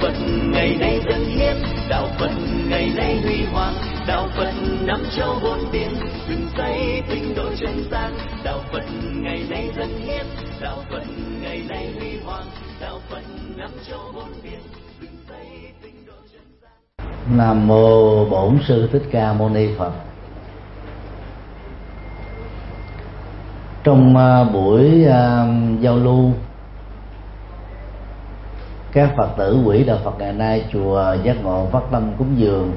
Phật ngày nay dân hiến, đạo Phật ngày nay huy hoàng, đạo Phật năm châu bốn biển, dựng xây tinh độ chân gian. Đạo Phật ngày nay dân hiến, đạo Phật ngày nay huy hoàng, đạo Phật năm châu bốn biển, dựng xây tinh độ chân gian. Nam mô Bổn Sư Thích Ca Mâu Ni Phật. Trong buổi giao lưu các Phật tử Quỹ Đạo Phật ngày nay chùa Giác Ngộ phát tâm cúng dường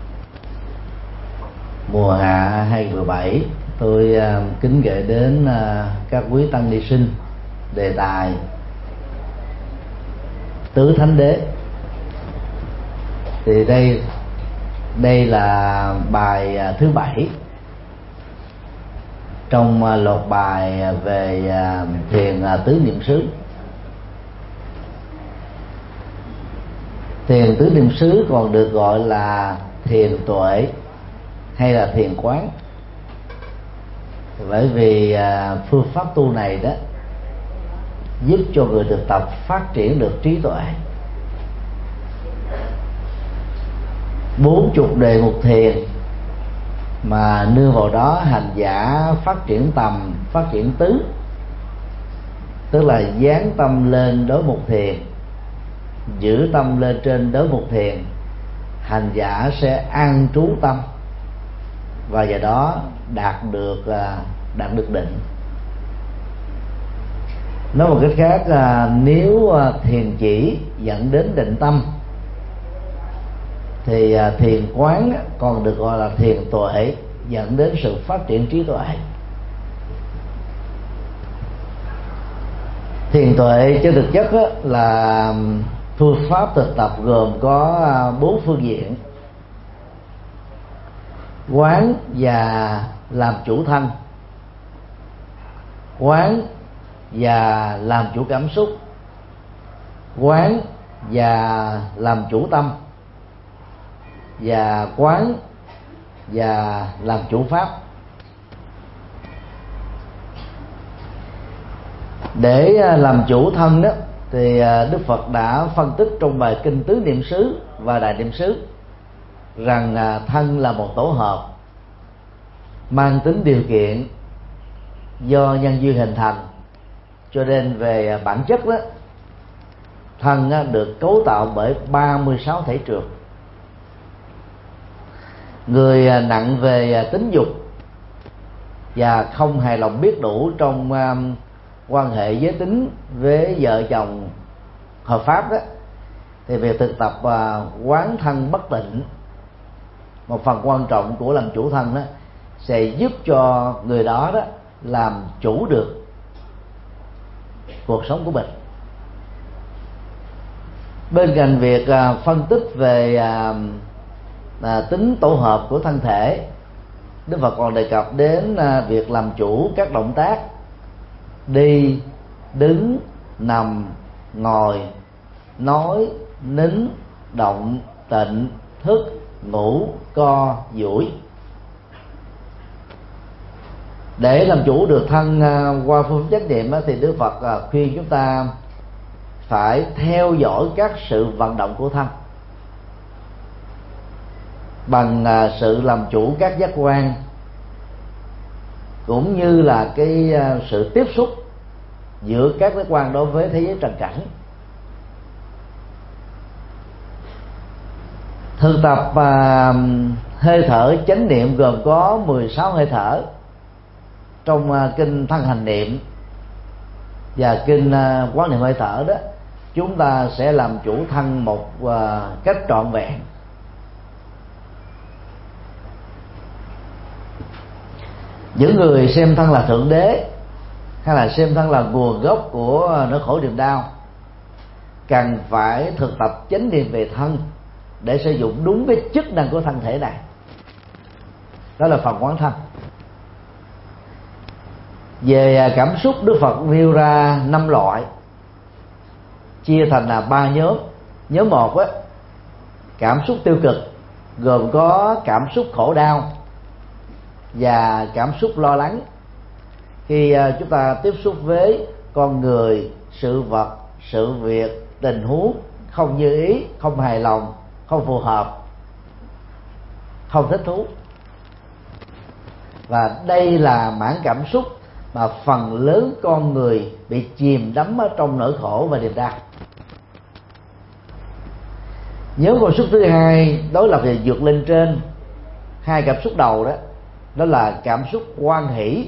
mùa hạ 2017, tôi kính gửi đến các quý tăng ni sinh đề tài Tứ Thánh Đế. Thì đây là bài thứ 7 trong loạt bài về thiền tứ niệm xứ. Thiền tứ niệm xứ còn được gọi là thiền tuệ hay là thiền quán, bởi vì phương pháp tu này đó giúp cho người thực tập phát triển được trí tuệ. 40 đề mục thiền mà nương vào đó hành giả phát triển tầm, phát triển tứ, tức là dán tâm lên đối mục thiền, giữ tâm lên trên đối mục thiền, hành giả sẽ an trú tâm và do đó đạt được định. Nói một cách khác, nếu thiền chỉ dẫn đến định tâm thì thiền quán còn được gọi là thiền tuệ, dẫn đến sự phát triển trí tuệ. Thiền tuệ trên thực chất là phương pháp thực tập gồm có 4 phương diện: quán và làm chủ thân, quán và làm chủ cảm xúc, quán và làm chủ tâm, và quán và làm chủ pháp. Để làm chủ thân đó thì Đức Phật đã phân tích trong bài kinh Tứ Niệm xứ và Đại Niệm xứ rằng thân là một tổ hợp mang tính điều kiện do nhân duyên hình thành, cho nên về bản chất đó, thân được cấu tạo bởi 36 thể trược. Người nặng về tính dục và không hài lòng biết đủ trong quan hệ giới tính với vợ chồng hợp pháp đó, thì việc thực tập quán thân bất tịnh, một phần quan trọng của làm chủ thân đó, sẽ giúp cho người đó làm chủ được cuộc sống của mình. Bên cạnh việc phân tích về tính tổ hợp của thân thể, Đức Phật còn đề cập đến việc làm chủ các động tác đi, đứng, nằm, ngồi, nói, nín, động, tịnh, thức, ngủ, co, duỗi. Để làm chủ được thân qua phương pháp chánh niệm thì Đức Phật khuyên chúng ta phải theo dõi các sự vận động của thân bằng sự làm chủ các giác quan, cũng như là cái sự tiếp xúc giữa các giác quan đối với thế giới trần cảnh. Thực tập hơi thở chánh niệm gồm có 16 hơi thở trong kinh Thân Hành Niệm và kinh Quán Niệm Hơi Thở đó, chúng ta sẽ làm chủ thân một cách trọn vẹn. Những người xem thân là thượng đế hay là xem thân là nguồn gốc của nỗi khổ niềm đau cần phải thực tập chánh niệm về thân để sử dụng đúng cái chức năng của thân thể này. Đó là phần quán thân. Về cảm xúc, Đức Phật nêu ra 5 loại, chia thành là 3 nhóm. Nhóm 1 cảm xúc tiêu cực, gồm có cảm xúc khổ đau và cảm xúc lo lắng khi chúng ta tiếp xúc với con người, sự vật, sự việc, tình huống không như ý, không hài lòng, không phù hợp, không thích thú. Và đây là mảng cảm xúc mà phần lớn con người bị chìm đắm ở trong nỗi khổ và niềm đau. Nhóm cảm xúc thứ hai đối lập và vượt lên trên hai cảm xúc đầu đó là cảm xúc hoan hỷ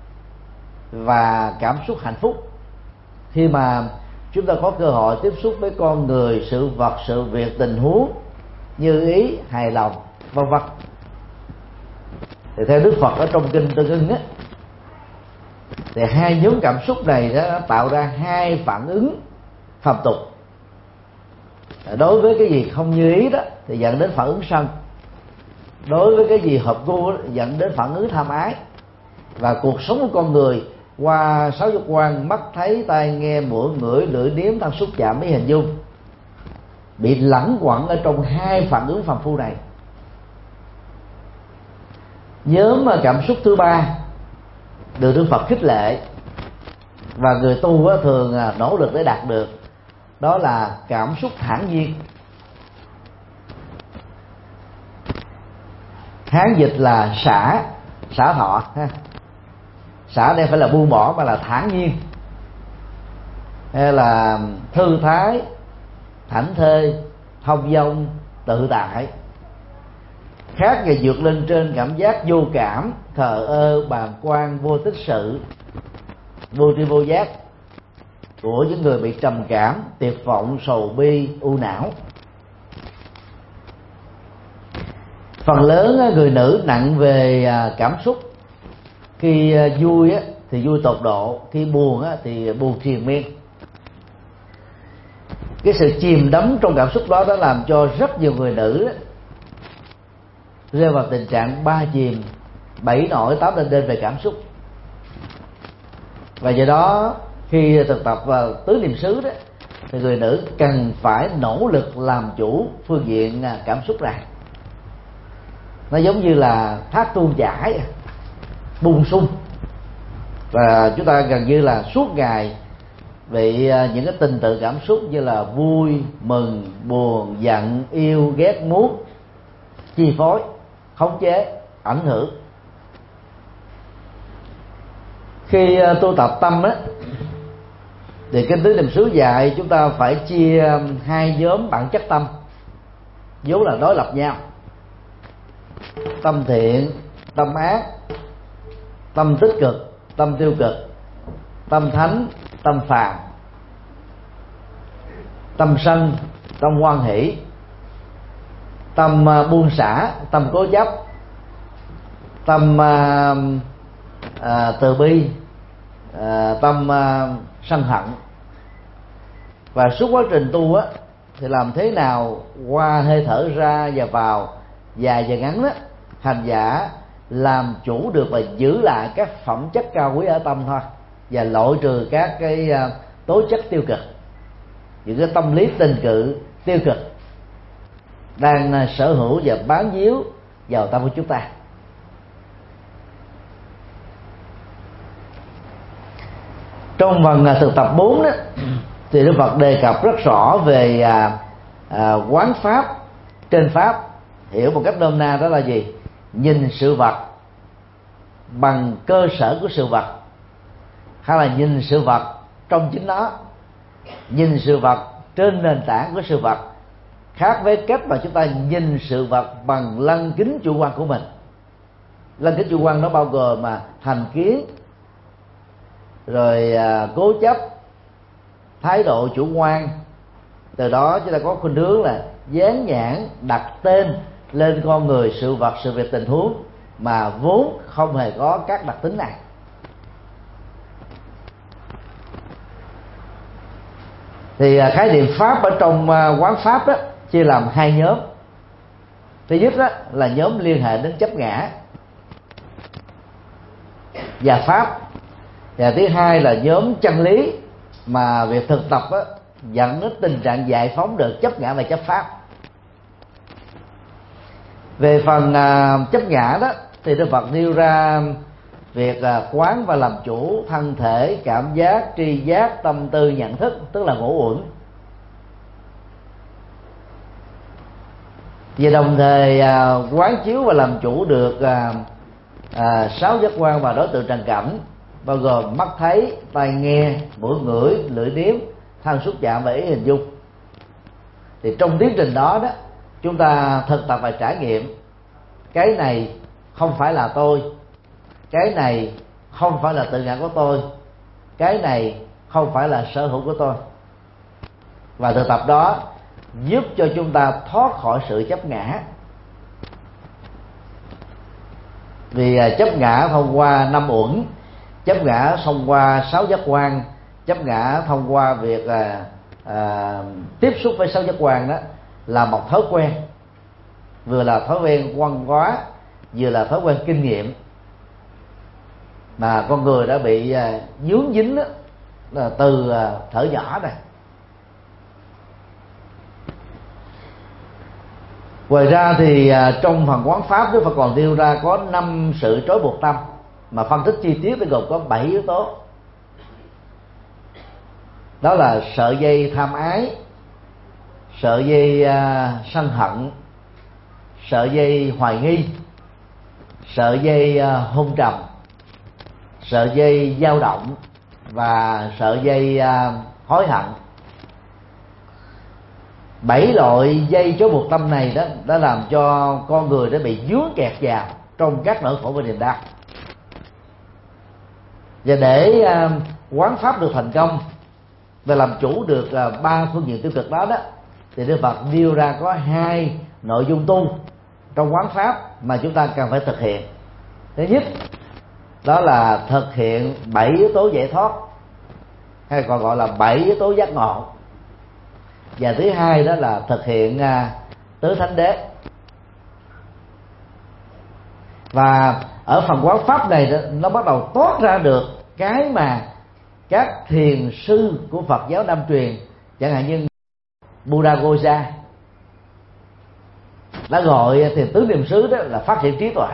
và cảm xúc hạnh phúc. Khi mà chúng ta có cơ hội tiếp xúc với con người, sự vật, sự việc, tình huống như ý, hài lòng, vân vân, thì theo Đức Phật ở trong kinh Tương Ưng thì hai nhóm cảm xúc này đã tạo ra hai phản ứng phàm tục. Đối với cái gì không như ý đó thì dẫn đến phản ứng sân, đối với cái gì hợp gu dẫn đến phản ứng tham ái. Và cuộc sống của con người qua sáu giác quan mắt, thấy, tai, nghe, mũi, ngửi, lưỡi, nếm, thân, xúc, chạm, ý, hình dung bị lẳng quẩn ở trong hai phản ứng phàm phu này. Nhóm cảm xúc thứ ba được Đức Phật khích lệ và người tu thường nỗ lực để đạt được, đó là cảm xúc thản nhiên. Hán dịch là xả thọ. Xả đây phải là buông bỏ mà là thản nhiên, hay là thư thái, thảnh thơi, thông dong, tự tại. Khác và vượt lên trên cảm giác vô cảm, thờ ơ, bàng quan, vô tích sự, vô tri vô giác của những người bị trầm cảm, tuyệt vọng, sầu bi, u não. Phần lớn người nữ nặng về cảm xúc. Khi vui thì vui tột độ, khi buồn thì buồn triền miên. Cái sự chìm đắm trong cảm xúc đó đã làm cho rất nhiều người nữ rơi vào tình trạng ba chìm, bảy nổi, tám lên đên về cảm xúc. Và do đó khi thực tập vào tứ niệm xứ thì người nữ cần phải nỗ lực làm chủ phương diện cảm xúc này. Nó giống như là thác tuôn chảy, bung sung, và chúng ta gần như là suốt ngày bị những cái tình tự cảm xúc như là vui, mừng, buồn, giận, yêu, ghét, muốn chi phối, khống chế, ảnh hưởng. Khi tu tập tâm thì kinh tứ niệm xứ dạy chúng ta phải chia hai nhóm bản chất tâm vốn là đối lập nhau: tâm thiện, tâm ác, tâm tích cực, tâm tiêu cực, tâm thánh, tâm phàm, tâm sân, tâm hoan hỷ, tâm buông xả, tâm cố chấp, tâm từ bi, tâm sân hận. Và suốt quá trình tu thì làm thế nào qua hơi thở ra và vào dài và ngắn hành giả làm chủ được và giữ lại các phẩm chất cao quý ở tâm thôi, và loại trừ các cái tố chất tiêu cực, những cái tâm lý tình cự tiêu cực đang sở hữu và bám víu vào tâm của chúng ta. Trong phần thực tập 4 thì Đức Phật đề cập rất rõ về quán pháp trên pháp. Hiểu một cách nôm na đó là gì? Nhìn sự vật bằng cơ sở của sự vật, hay là nhìn sự vật trong chính nó, nhìn sự vật trên nền tảng của sự vật, khác với cách mà chúng ta nhìn sự vật bằng lăng kính chủ quan của mình. Lăng kính chủ quan nó bao gồm mà thành kiến, rồi cố chấp, thái độ chủ quan. Từ đó chúng ta có khuynh hướng là dán nhãn, đặt tên lên con người, sự vật, sự việc, tình huống mà vốn không hề có các đặc tính này. Thì khái niệm pháp ở trong quán pháp chia làm hai nhóm. Thứ nhất là nhóm liên hệ đến chấp ngã và pháp, và thứ hai là nhóm chân lý mà việc thực tập dẫn đến tình trạng giải phóng được chấp ngã và chấp pháp. Về phần chấp ngã đó thì Đức Phật nêu ra việc quán và làm chủ thân thể, cảm giác, tri giác, tâm tư, nhận thức, tức là ngũ uẩn. Và đồng thời quán chiếu và làm chủ được 6 giác quan và đối tượng trần cảnh, bao gồm mắt thấy, tai nghe, mũi ngửi, lưỡi nếm, thân xúc chạm và ý hình dung. Thì trong tiến trình đó chúng ta thực tập và trải nghiệm cái này không phải là tôi, cái này không phải là tự ngã của tôi, cái này không phải là sở hữu của tôi. Và thực tập đó giúp cho chúng ta thoát khỏi sự chấp ngã. Vì chấp ngã thông qua 5 uẩn, chấp ngã thông qua 6 giác quan, chấp ngã thông qua việc tiếp xúc với 6 giác quan, đó là một thói quen, vừa là thói quen văn hóa, vừa là thói quen kinh nghiệm mà con người đã bị dướng dính đó, là từ thở nhỏ này. Ngoài ra thì trong phần quán pháp Đức Phật còn nêu ra có 5 sự trói buộc tâm, mà phân tích chi tiết gồm có 7 yếu tố. Đó là sợi dây tham ái, sợi dây sân hận, sợi dây hoài nghi, sợi dây hôn trầm, sợi dây dao động và sợi dây hối hận. 7 loại dây trói buộc tâm này đó đã làm cho con người đã bị vướng kẹt vào trong các nỗi khổ và niềm đau. Và để quán pháp được thành công và làm chủ được 3 phương diện tiêu cực đó thì Đức Phật nêu ra có 2 nội dung tu trong quán pháp mà chúng ta cần phải thực hiện. Thứ nhất, đó là thực hiện 7 yếu tố giải thoát, hay còn gọi là 7 yếu tố giác ngộ. Và thứ hai đó là thực hiện tứ thánh đế. Và ở phần quán pháp này đó, nó bắt đầu toát ra được cái mà các thiền sư của Phật giáo Nam truyền, chẳng hạn như Buddha Gosa, đã gọi thiền tứ niệm xứ đó là phát triển trí tuệ.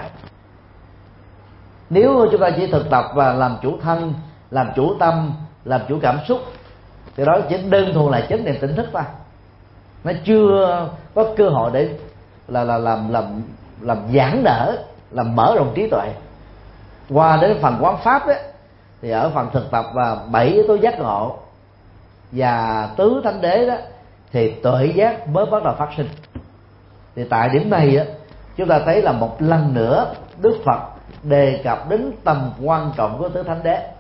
Nếu chúng ta chỉ thực tập và làm chủ thân, làm chủ tâm, làm chủ cảm xúc, thì đó chỉ đơn thuần là chánh niệm tỉnh thức thôi. Nó chưa có cơ hội để làm giãn nở, làm mở rộng trí tuệ. Qua đến phần quán pháp đó, thì ở phần thực tập và 7 yếu tố giác ngộ và tứ thánh đế đó, thì tuệ giác mới bắt đầu phát sinh. Thì tại điểm này đó, chúng ta thấy là một lần nữa Đức Phật đề cập đến tầm quan trọng của tứ thánh đế.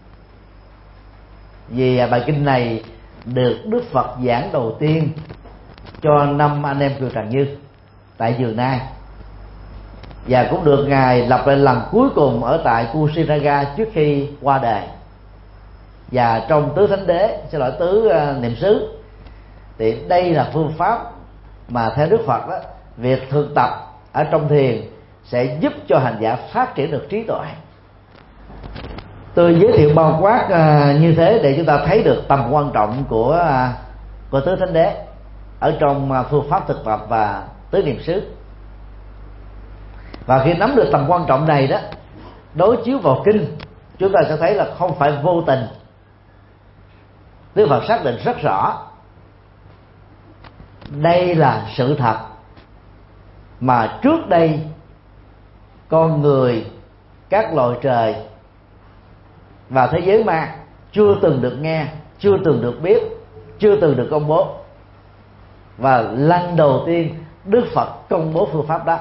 Vì bài kinh này được Đức Phật giảng đầu tiên cho 5 anh em Kiều Trần Như tại Vườn Nai, và cũng được Ngài lặp lại lần cuối cùng ở tại Kusinaga trước khi qua đời. Và trong tứ thánh đế, tứ niệm xứ, thì đây là phương pháp mà theo Đức Phật đó, việc thực tập ở trong thiền sẽ giúp cho hành giả phát triển được trí tuệ. Tôi giới thiệu bao quát như thế để chúng ta thấy được tầm quan trọng của tứ thánh đế ở trong phương pháp thực tập và tứ niệm xứ. Và khi nắm được tầm quan trọng này đó, đối chiếu vào kinh, chúng ta sẽ thấy là không phải vô tình. Đức Phật xác định rất rõ đây là sự thật mà trước đây con người, các loài trời và thế giới ma chưa từng được nghe, chưa từng được biết, chưa từng được công bố. Và lần đầu tiên Đức Phật công bố phương pháp đó.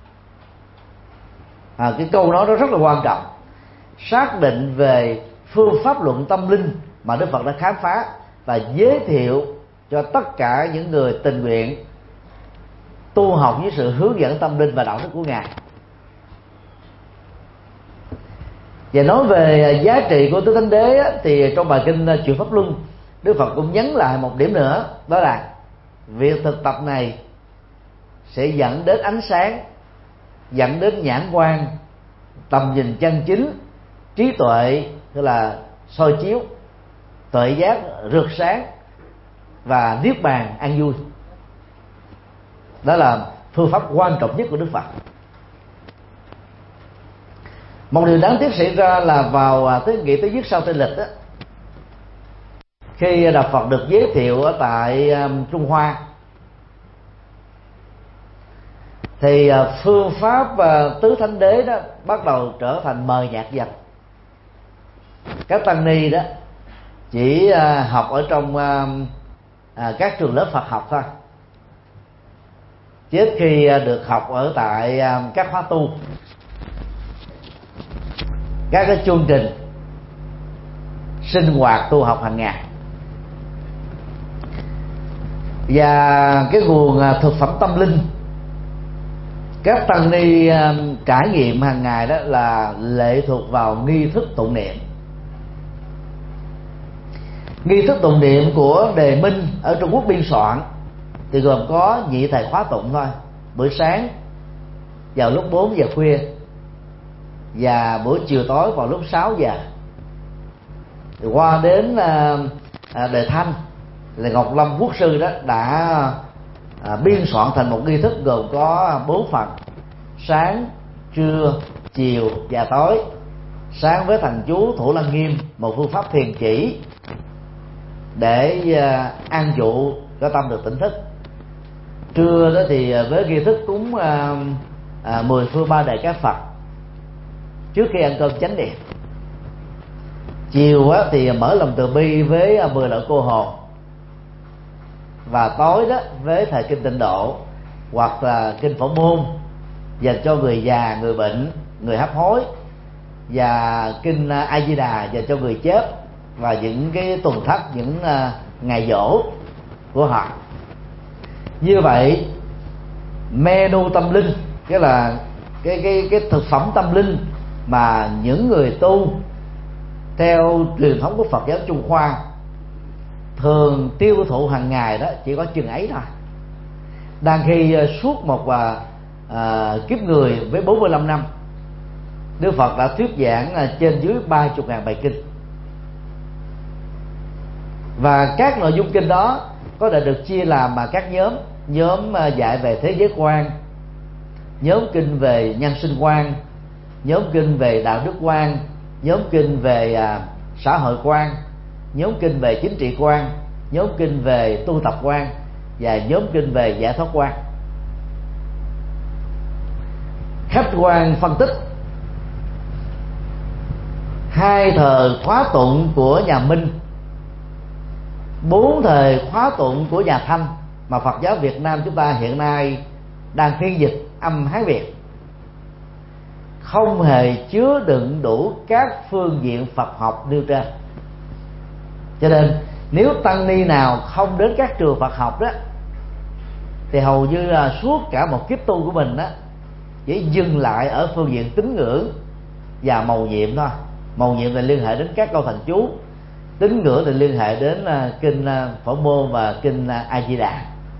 Cái câu nói đó rất là quan trọng, xác định về phương pháp luận tâm linh mà Đức Phật đã khám phá và giới thiệu cho tất cả những người tình nguyện tu học với sự hướng dẫn tâm linh và đạo đức của Ngài. Và nói về giá trị của tứ thánh đế thì trong bài kinh Chuyển Pháp Luân, Đức Phật cũng nhấn lại một điểm nữa, đó là việc thực tập này sẽ dẫn đến ánh sáng, dẫn đến nhãn quan, tầm nhìn chân chính, trí tuệ tức là soi chiếu, tuệ giác rực sáng và niết bàn an vui. Đó là phương pháp quan trọng nhất của Đức Phật. Một điều đáng tiếc xảy ra là vào thế kỷ thứ nhất sau Tây lịch đó, khi Đạo Phật được giới thiệu ở tại Trung Hoa, thì phương pháp tứ thánh đế đó bắt đầu trở thành mờ nhạt dần. Các tăng ni đó chỉ học ở trong các trường lớp Phật học thôi, chứ ít khi được học ở tại các khóa tu, các cái chương trình sinh hoạt tu học hàng ngày. Và cái nguồn thực phẩm tâm linh các tăng ni trải nghiệm hàng ngày đó là lệ thuộc vào nghi thức tụng niệm. Nghi thức tụng niệm của Đề Minh ở Trung Quốc biên soạn thì gồm có nhị thời khóa tụng thôi, buổi sáng vào lúc 4 giờ khuya và buổi chiều tối vào lúc 6 giờ. Thì qua đến Đề Thanh là Ngọc Lâm Quốc sư đó đã biên soạn thành một nghi thức gồm có 4 phần: sáng, trưa, chiều và tối. Sáng với thần chú Thủ Lăng Nghiêm, một phương pháp thiền chỉ để an dụ cho tâm được tỉnh thức. Trưa đó thì với nghi thức cúng 10 phương ba đề các Phật trước khi ăn cơm chánh niệm. Chiều thì mở lòng từ bi với 10 loại cô hồn. Và tối đó với thời kinh Tịnh Độ hoặc là kinh Phổ Môn dành cho người già, người bệnh, người hấp hối, và kinh A Di Đà dành cho người chết và những cái tuần thất, những ngày giỗ của họ. Như vậy menu tâm linh, cái là cái thực phẩm tâm linh mà những người tu theo truyền thống của Phật giáo Trung Khoa thường tiêu thụ hàng ngày đó chỉ có chừng ấy thôi. Đang khi suốt một kiếp người với 45 năm, Đức Phật đã thuyết giảng trên dưới 30.000 bài kinh. Và các nội dung kinh đó có thể được chia làm các nhóm dạy về thế giới quan, nhóm kinh về nhân sinh quan, nhóm kinh về đạo đức quan, nhóm kinh về xã hội quan, nhóm kinh về chính trị quan, nhóm kinh về tu tập quan và nhóm kinh về giải thoát quan. Khách quan phân tích 2 thời khóa tụng của nhà Minh, 4 thời khóa tụng của nhà Thanh mà Phật giáo Việt Nam chúng ta hiện nay đang phiên dịch âm Hán Việt, không hề chứa đựng đủ các phương diện Phật học nêu trên. Cho nên nếu tăng ni nào không đến các trường Phật học đó thì hầu như là suốt cả một kiếp tu của mình đó chỉ dừng lại ở phương diện tín ngưỡng và mầu nhiệm thôi. Mầu nhiệm thì liên hệ đến các câu thần chú, tín ngưỡng thì liên hệ đến kinh Phổ Môn và kinh A Di Đà.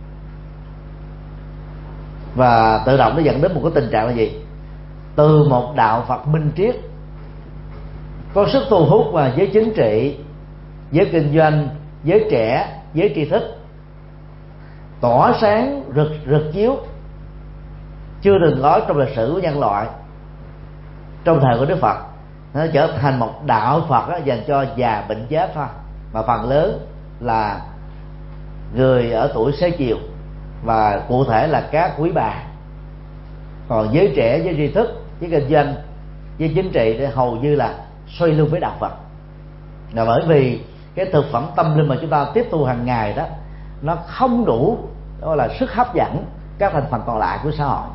Và tự động nó dẫn đến một cái tình trạng là gì? Từ một đạo Phật minh triết có sức thu hút và giới chính trị, giới kinh doanh, giới trẻ, giới tri thức, tỏa sáng rực chiếu chưa từng có trong lịch sử của nhân loại trong thời của Đức Phật, nó trở thành một đạo Phật đó, dành cho già bệnh chết thôi, mà phần lớn là người ở tuổi xế chiều và cụ thể là các quý bà. Còn giới trẻ, giới tri thức, giới kinh doanh, giới chính trị thì hầu như là xoay lưng với đạo Phật. Là bởi vì cái thực phẩm tâm linh mà chúng ta tiếp thu hàng ngày đó nó không đủ, đó là sức hấp dẫn các thành phần còn lại của xã hội.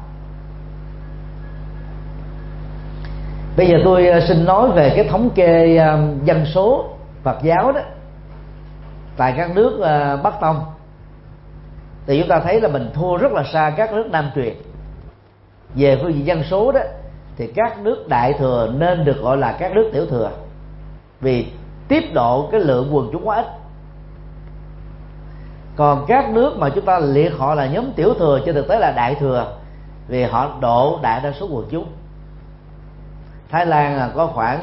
Bây giờ tôi xin nói về cái thống kê dân số Phật giáo đó tại các nước Bắc Tông. Thì chúng ta thấy là mình thua rất là xa các nước Nam truyền. Về phương diện dân số đó thì các nước Đại thừa nên được gọi là các nước tiểu thừa, vì tiếp độ cái lượng quần chúng quá ít. Còn các nước mà chúng ta liệt họ là nhóm tiểu thừa trên thực tế là đại thừa, vì họ độ đại đa số quần chúng. Thái Lan là có khoảng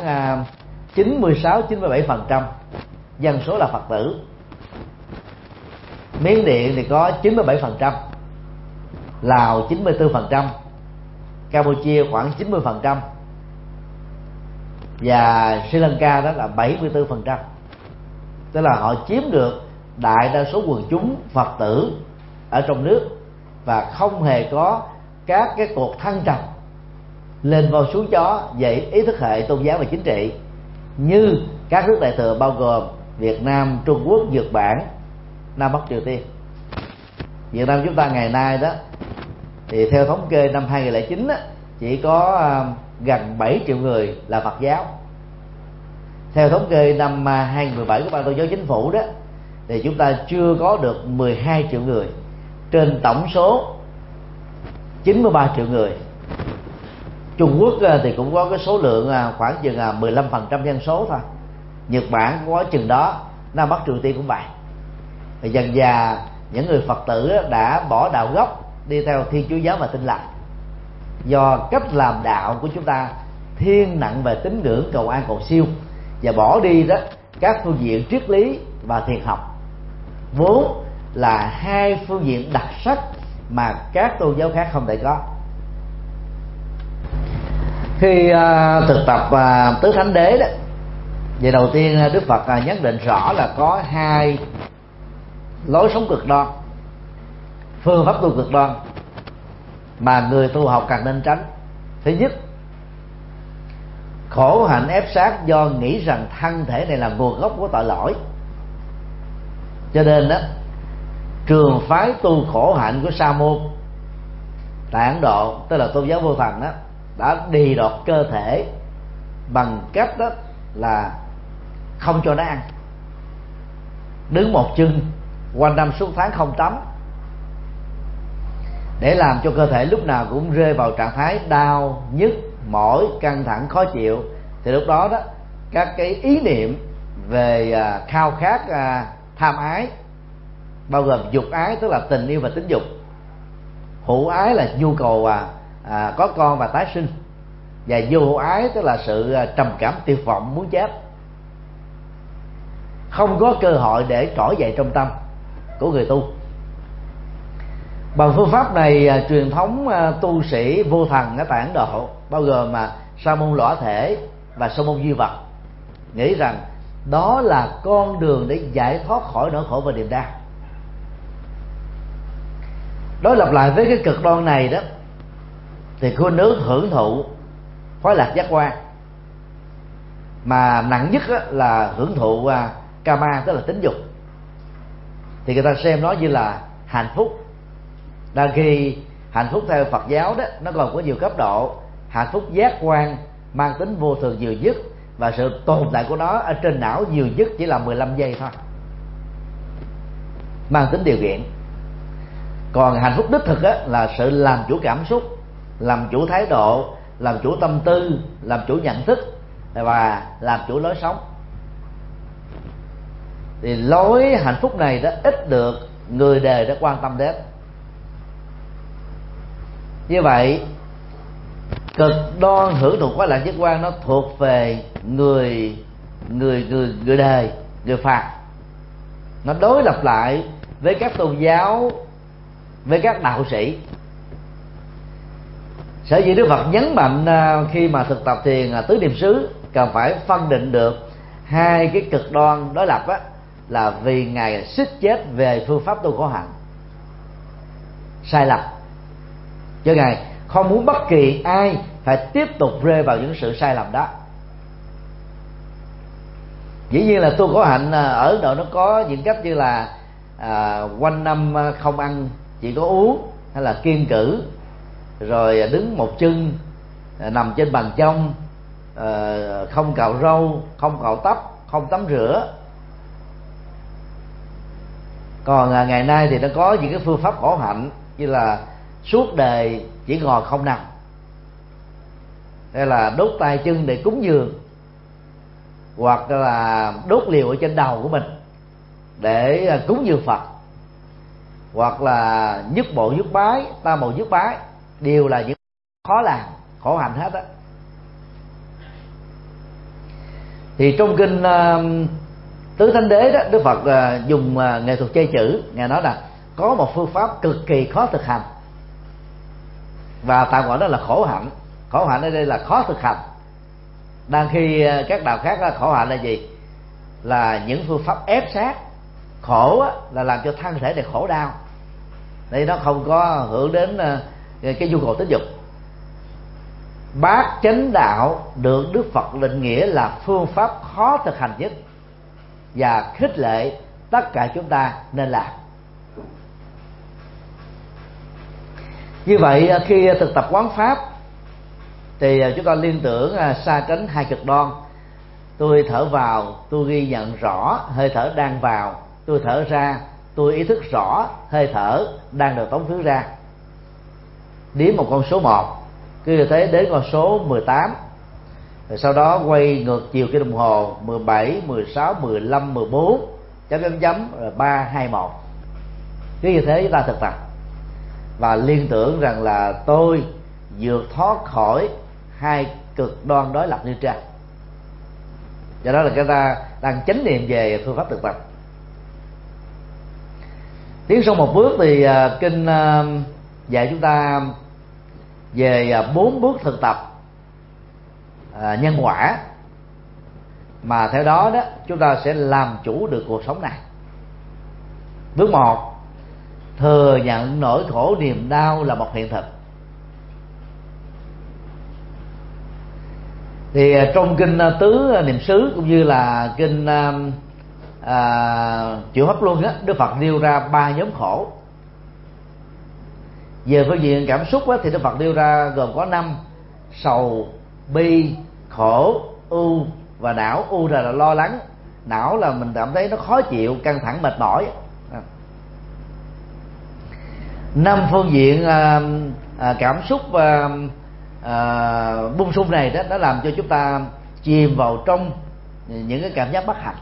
96-97% dân số là Phật tử. Miến Điện thì có 97%, Lào 94%, Campuchia khoảng 90%, và Sri Lanka đó là 74%. Tức là họ chiếm được đại đa số quần chúng Phật tử ở trong nước và không hề có các cái cuộc thăng trầm lên voi xuống chó về ý thức hệ tôn giáo và chính trị như các nước đại thừa bao gồm Việt Nam, Trung Quốc, Nhật Bản, Nam Bắc Triều Tiên. Việt Nam chúng ta ngày nay đó thì theo thống kê năm 2009 á, chỉ có gần 7 triệu người là Phật giáo. Theo thống kê năm 2017 của Ban Tôn giáo Chính phủ đó thì chúng ta chưa có được 12 triệu người trên tổng số 93 triệu người. Trung Quốc thì cũng có cái số lượng khoảng chừng 15% dân số thôi. Nhật Bản cũng có chừng đó, Nam Bắc Triều Tiên cũng vậy. Và dần dà những người Phật tử đã bỏ đạo gốc đi theo Thiên Chúa giáo và Tin lành, do cách làm đạo của chúng ta thiên nặng về tín ngưỡng cầu an cầu siêu và bỏ đi đó các phương diện triết lý và thiền học, vốn là hai phương diện đặc sắc mà các tôn giáo khác không thể có. Khi thực tập tứ thánh đế đó, về đầu tiên Đức Phật nhấn định rõ là có hai lối sống cực đoan, phương pháp tu cực đoan mà người tu học cần nên tránh. Thứ nhất, khổ hạnh ép sát do nghĩ rằng thân thể này là nguồn gốc của tội lỗi. Cho nên đó, trường phái tu khổ hạnh của Sa môn tại Ấn Độ, tức là tôn giáo vô thần đó, đã đì đọt cơ thể bằng cách đó là không cho nó ăn, đứng một chân quanh năm suốt tháng không tắm, để làm cho cơ thể lúc nào cũng rơi vào trạng thái đau, nhức, mỏi, căng thẳng, khó chịu. Thì lúc đó đó các cái ý niệm về khao khát, tham ái, bao gồm dục ái tức là tình yêu và tính dục, hữu ái là nhu cầu có con và tái sinh, và vô hữu ái tức là sự trầm cảm tuyệt vọng muốn chết, không có cơ hội để trỗi dậy trong tâm của người tu. Bằng phương pháp này, truyền thống tu sĩ vô thần ở tại Ấn Độ bao gồm Sa môn Lõa Thể và Sa môn Duy Vật nghĩ rằng đó là con đường để giải thoát khỏi nỗi khổ và niềm đau. Đối lập lại với cái cực đoan này đó, thì khuynh hướng hưởng thụ khoái lạc giác quan, mà nặng nhất là hưởng thụ kama tức là tính dục, thì người ta xem nó như là hạnh phúc. Đang khi hạnh phúc theo Phật giáo đó nó còn có nhiều cấp độ. Hạnh phúc giác quan mang tính vô thường nhiều nhất, và sự tồn tại của nó ở trên não nhiều nhất chỉ là 15 giây thôi, mang tính điều kiện. Còn hạnh phúc đích thực là sự làm chủ cảm xúc, làm chủ thái độ, làm chủ tâm tư, làm chủ nhận thức và làm chủ lối sống. Thì lối hạnh phúc này đó ít được người đời đã quan tâm đến. Như vậy cực đoan hưởng thụ khoái lạc giác quan nó thuộc về người đời, người phàm. Nó đối lập lại với các tôn giáo, với các đạo sĩ. Sở dĩ Đức Phật nhấn mạnh khi mà thực tập thiền tứ niệm xứ cần phải phân định được hai cái cực đoan đối lập là vì Ngài xích chết về phương pháp tu khổ hạnh sai lầm, cho Ngài không muốn bất kỳ ai phải tiếp tục rơi vào những sự sai lầm đó. Dĩ nhiên là tu khổ hạnh ở Ấn Độ nó có những cách như là quanh năm không ăn chỉ có uống, hay là kiêng cữ, rồi đứng một chân, nằm trên bàn chông, không cạo râu, không cạo tóc, không tắm rửa. Còn ngày nay thì nó có những cái phương pháp khổ hạnh như là suốt đời chỉ ngồi không nằm, hay là đốt tay chân để cúng dường, hoặc là đốt liều ở trên đầu của mình để cúng dường Phật, hoặc là nhất bộ nhất bái, tam bộ nhất bái, đều là những khó làm, khổ hạnh hết á. Thì trong kinh Tứ Thánh Đế đó, Đức Phật dùng nghệ thuật chơi chữ. Ngài nói là có một phương pháp cực kỳ khó thực hành, và tạm gọi đó là khổ hạnh. Khổ hạnh ở đây là khó thực hành. Đang khi các đạo khác khổ hạnh là gì? Là những phương pháp ép sát. Khổ là làm cho thân thể này khổ đau, đây nó không có hưởng đến cái nhu cầu tính dục. Bát chánh đạo được Đức Phật định nghĩa là phương pháp khó thực hành nhất và khích lệ tất cả chúng ta nên làm. Như vậy khi thực tập quán pháp thì chúng ta liên tưởng xa tránh hai cực đoan. Tôi thở vào, tôi ghi nhận rõ hơi thở đang vào. Tôi thở ra, tôi ý thức rõ hơi thở đang được tống khứ ra. Đếm một con số 1, cứ như thế đến con số 18, rồi sau đó quay ngược chiều cái đồng hồ 17, 16, 15, 14 chấm rồi 3, 2, 1. Cứ như thế chúng ta thực tập và liên tưởng rằng là tôi vượt thoát khỏi hai cực đoan đối lập như trên. Do đó là chúng ta đang chánh niệm về phương pháp thực tập. Tiến sâu một bước thì kinh dạy chúng ta về 4 bước thực tập nhân quả, mà theo đó chúng ta sẽ làm chủ được cuộc sống này. Bước 1, thừa nhận nỗi khổ niềm đau là một hiện thực. Thì trong kinh Tứ Niệm xứ cũng như là kinh Chuyển Pháp Luân Đức Phật nêu ra 3 nhóm khổ. Về phương diện cảm xúc thì Đức Phật nêu ra gồm có 5: sầu, bi, khổ, ưu và não. Ưu là lo lắng, não là mình cảm thấy nó khó chịu, căng thẳng, mệt mỏi. 5 phương diện cảm xúc bung sung này nó làm cho chúng ta chìm vào trong những cái cảm giác bất hạnh.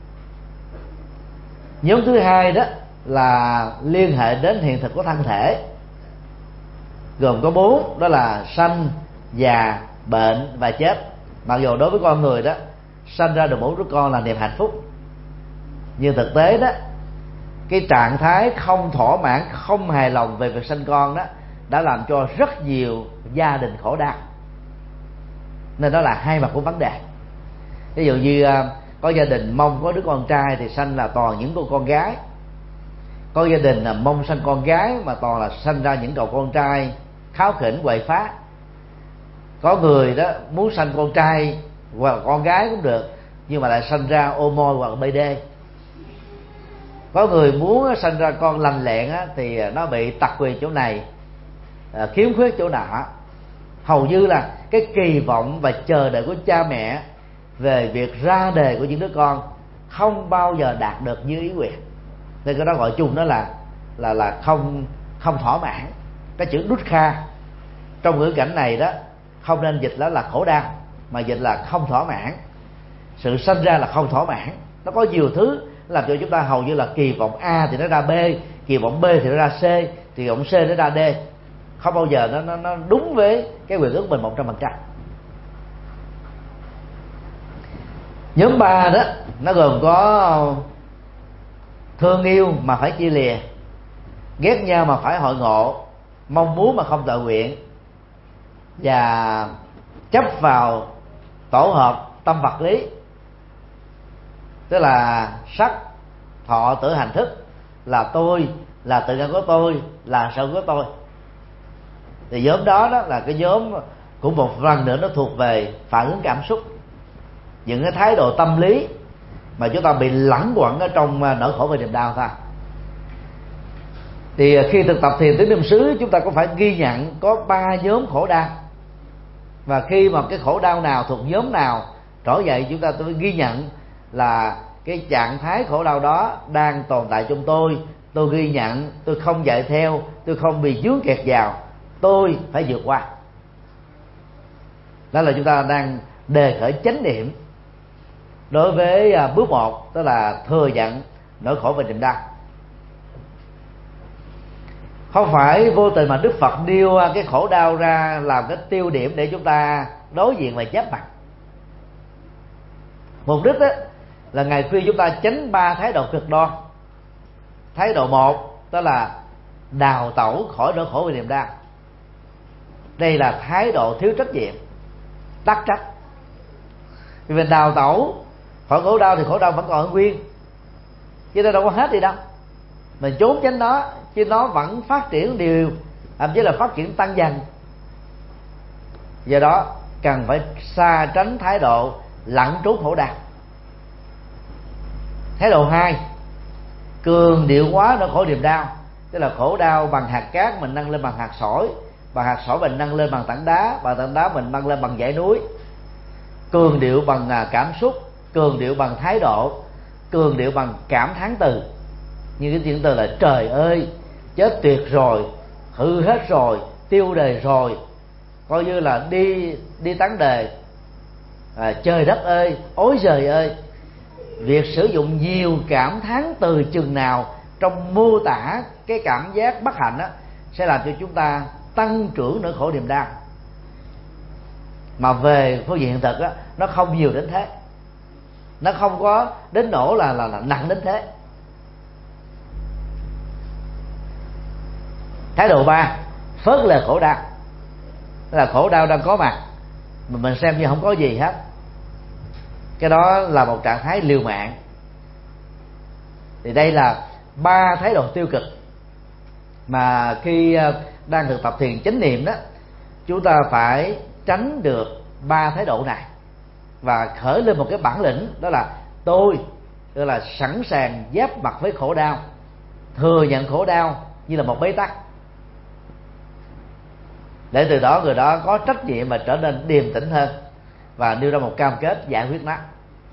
Nhóm thứ hai đó là liên hệ đến hiện thực của thân thể, gồm có 4, đó là sanh, già, bệnh và chết. Mặc dù đối với con người đó, sanh ra được một đứa con là niềm hạnh phúc, nhưng thực tế đó, cái trạng thái không thỏa mãn, không hài lòng về việc sanh con đó đã làm cho rất nhiều gia đình khổ đau. Nên đó là hai mặt của vấn đề. Ví dụ như có gia đình mong có đứa con trai thì sanh là toàn những cô con gái, có gia đình là mong sanh con gái mà toàn là sanh ra những cậu con trai kháo khỉnh quậy phá. Có người đó muốn sanh con trai hoặc con gái cũng được, nhưng mà lại sanh ra ô môi hoặc BD. Có người muốn sanh ra con lành lẹn thì nó bị tật quyền chỗ này, khiếm khuyết chỗ nọ. Hầu như là cái kỳ vọng và chờ đợi của cha mẹ về việc ra đề của những đứa con không bao giờ đạt được như ý nguyện. Nên cái đó gọi chung đó là không thỏa mãn. Cái chữ dukkha trong ngữ cảnh này đó không nên dịch đó là khổ đau, mà dịch là không thỏa mãn. Sự sanh ra là không thỏa mãn. Nó có nhiều thứ làm cho chúng ta hầu như là kỳ vọng A thì nó ra B, kỳ vọng B thì nó ra C, kỳ vọng C nó ra D. Không bao giờ nó đúng với cái quyền ước mình 100%. Nhóm 3 đó nó gồm có thương yêu mà phải chia lìa, ghét nhau mà phải hội ngộ, mong muốn mà không tự nguyện, và chấp vào tổ hợp tâm vật lý, tức là sắc, thọ, tưởng, hành, thức, là tôi, là tự ngã của tôi, là sở của tôi. Thì nhóm đó là cái nhóm cũng một lần nữa nó thuộc về phản ứng cảm xúc, những cái thái độ tâm lý mà chúng ta bị lẳng quẩn ở trong nỗi khổ và niềm đau thôi. Thì khi thực tập thiền tứ niệm xứ, chúng ta cũng phải ghi nhận có 3 nhóm khổ đau, và khi mà cái khổ đau nào thuộc nhóm nào trỗi dậy, chúng ta phải ghi nhận là cái trạng thái khổ đau đó đang tồn tại trong tôi ghi nhận, tôi không chạy theo, tôi không bị dướng kẹt vào, tôi phải vượt qua. Đó là chúng ta đang đề khởi chánh niệm đối với bước 1, tức là thừa nhận nỗi khổ và niềm đau. Không phải vô tình mà Đức Phật nêu cái khổ đau ra làm cái tiêu điểm để chúng ta đối diện và chấp mặt. Mục đích là Ngài khuyên chúng ta tránh 3 thái độ cực đoan. Thái độ 1 đó là đào tẩu khỏi nỗi khổ và niềm đau. Đây là thái độ thiếu trách nhiệm, tắc trách. Vì mình đào tẩu khỏi khổ đau thì khổ đau vẫn còn ở nguyên, chứ nó đâu có hết đi đâu. Mình trốn tránh nó chứ nó vẫn phát triển điều thậm chí là phát triển tăng dần. Do đó cần phải xa tránh thái độ lẩn trốn khổ đau. Thái độ 2, cường điệu hóa nỗi khổ niềm đau, tức là khổ đau bằng hạt cát mình nâng lên bằng hạt sỏi, bằng hạt sỏi mình nâng lên bằng tảng đá, bằng tảng đá mình nâng lên bằng dãy núi. Cường điệu bằng cảm xúc, cường điệu bằng thái độ, cường điệu bằng cảm thán từ, như cái chuyện từ là trời ơi, chết tuyệt rồi, hư hết rồi, tiêu đời rồi, coi như là đi tán đề, trời đất ơi, ối giời ơi. Việc sử dụng nhiều cảm thán từ chừng nào trong mô tả cái cảm giác bất hạnh đó, sẽ làm cho chúng ta tăng trưởng nỗi khổ niềm đau. Mà về phương diện hiện thực đó, nó không nhiều đến thế, nó không có đến nỗi là nặng đến thế. Thái độ 3, phớt lờ khổ đau, tức là khổ đau đang có mặt mà mình xem như không có gì hết. Cái đó là một trạng thái liều mạng. Thì đây là 3 thái độ tiêu cực mà khi đang thực tập thiền chánh niệm đó, chúng ta phải tránh được 3 thái độ này và khởi lên một cái bản lĩnh, đó là tôi, tức là sẵn sàng giáp mặt với khổ đau, thừa nhận khổ đau như là một bế tắc, để từ đó người đó có trách nhiệm và trở nên điềm tĩnh hơn và đưa ra một cam kết giải quyết nó.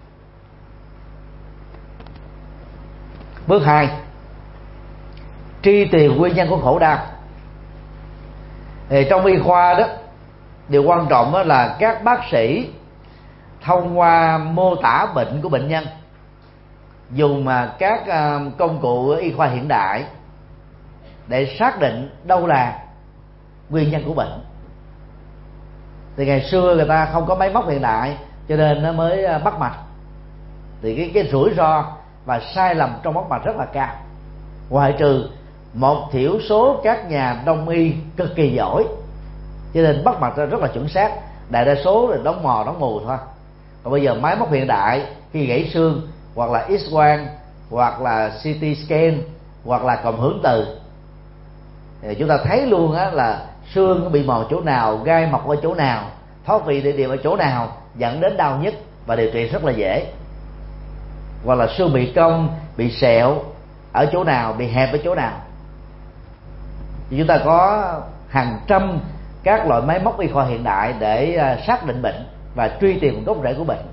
Bước 2, truy tìm nguyên nhân của khổ đau. Thì trong y khoa đó, điều quan trọng đó là các bác sĩ thông qua mô tả bệnh của bệnh nhân, dùng các công cụ y khoa hiện đại để xác định đâu là nguyên nhân của bệnh. Thì ngày xưa người ta không có máy móc hiện đại, cho nên nó mới bắt mạch. Thì cái rủi ro và sai lầm trong bắt mạch rất là cao, ngoại trừ một thiểu số các nhà đông y cực kỳ giỏi, cho nên bắt mạch rất là chuẩn xác. Đại đa số là đóng mò đóng mù thôi. Còn bây giờ máy móc hiện đại, khi gãy xương hoặc là X-quang hoặc là CT scan hoặc là cộng hưởng từ, thì chúng ta thấy luôn á là xương bị mòn chỗ nào, gai mọc ở chỗ nào, thoát vị địa điểm ở chỗ nào, dẫn đến đau nhất và điều trị rất là dễ. Hoặc là xương bị cong, bị sẹo ở chỗ nào, bị hẹp ở chỗ nào. Thì chúng ta có hàng trăm các loại máy móc y khoa hiện đại để xác định bệnh và truy tìm gốc rễ của bệnh.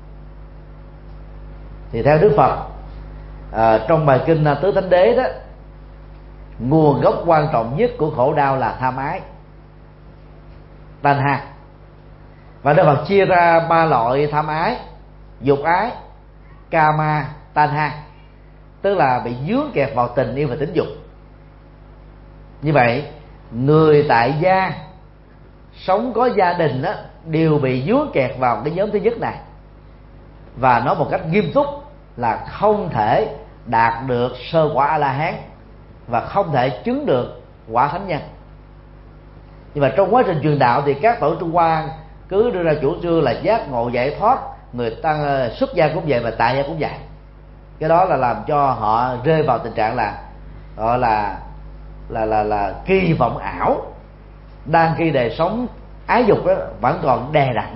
Thì theo Đức Phật, trong bài kinh Tứ Thánh Đế đó, nguồn gốc quan trọng nhất của khổ đau là tham ái, tanha. Và Đức Phật chia ra 3 loại tham ái: dục ái, kama, tanha, tức là bị dướng kẹt vào tình yêu và tính dục. Như vậy, người tại gia sống có gia đình đó, đều bị dướng kẹt vào cái nhóm thứ nhất này, và nói một cách nghiêm túc là không thể đạt được sơ quả A-la-hán và không thể chứng được quả thánh nhân. Nhưng mà trong quá trình truyền đạo thì các tổ Trung Hoa cứ đưa ra chủ trương là giác ngộ giải thoát, người ta xuất gia cũng vậy và tại gia cũng vậy. Cái đó là làm cho họ rơi vào tình trạng là gọi là kỳ vọng ảo, đang khi đời sống ái dục đó vẫn còn đè nặng.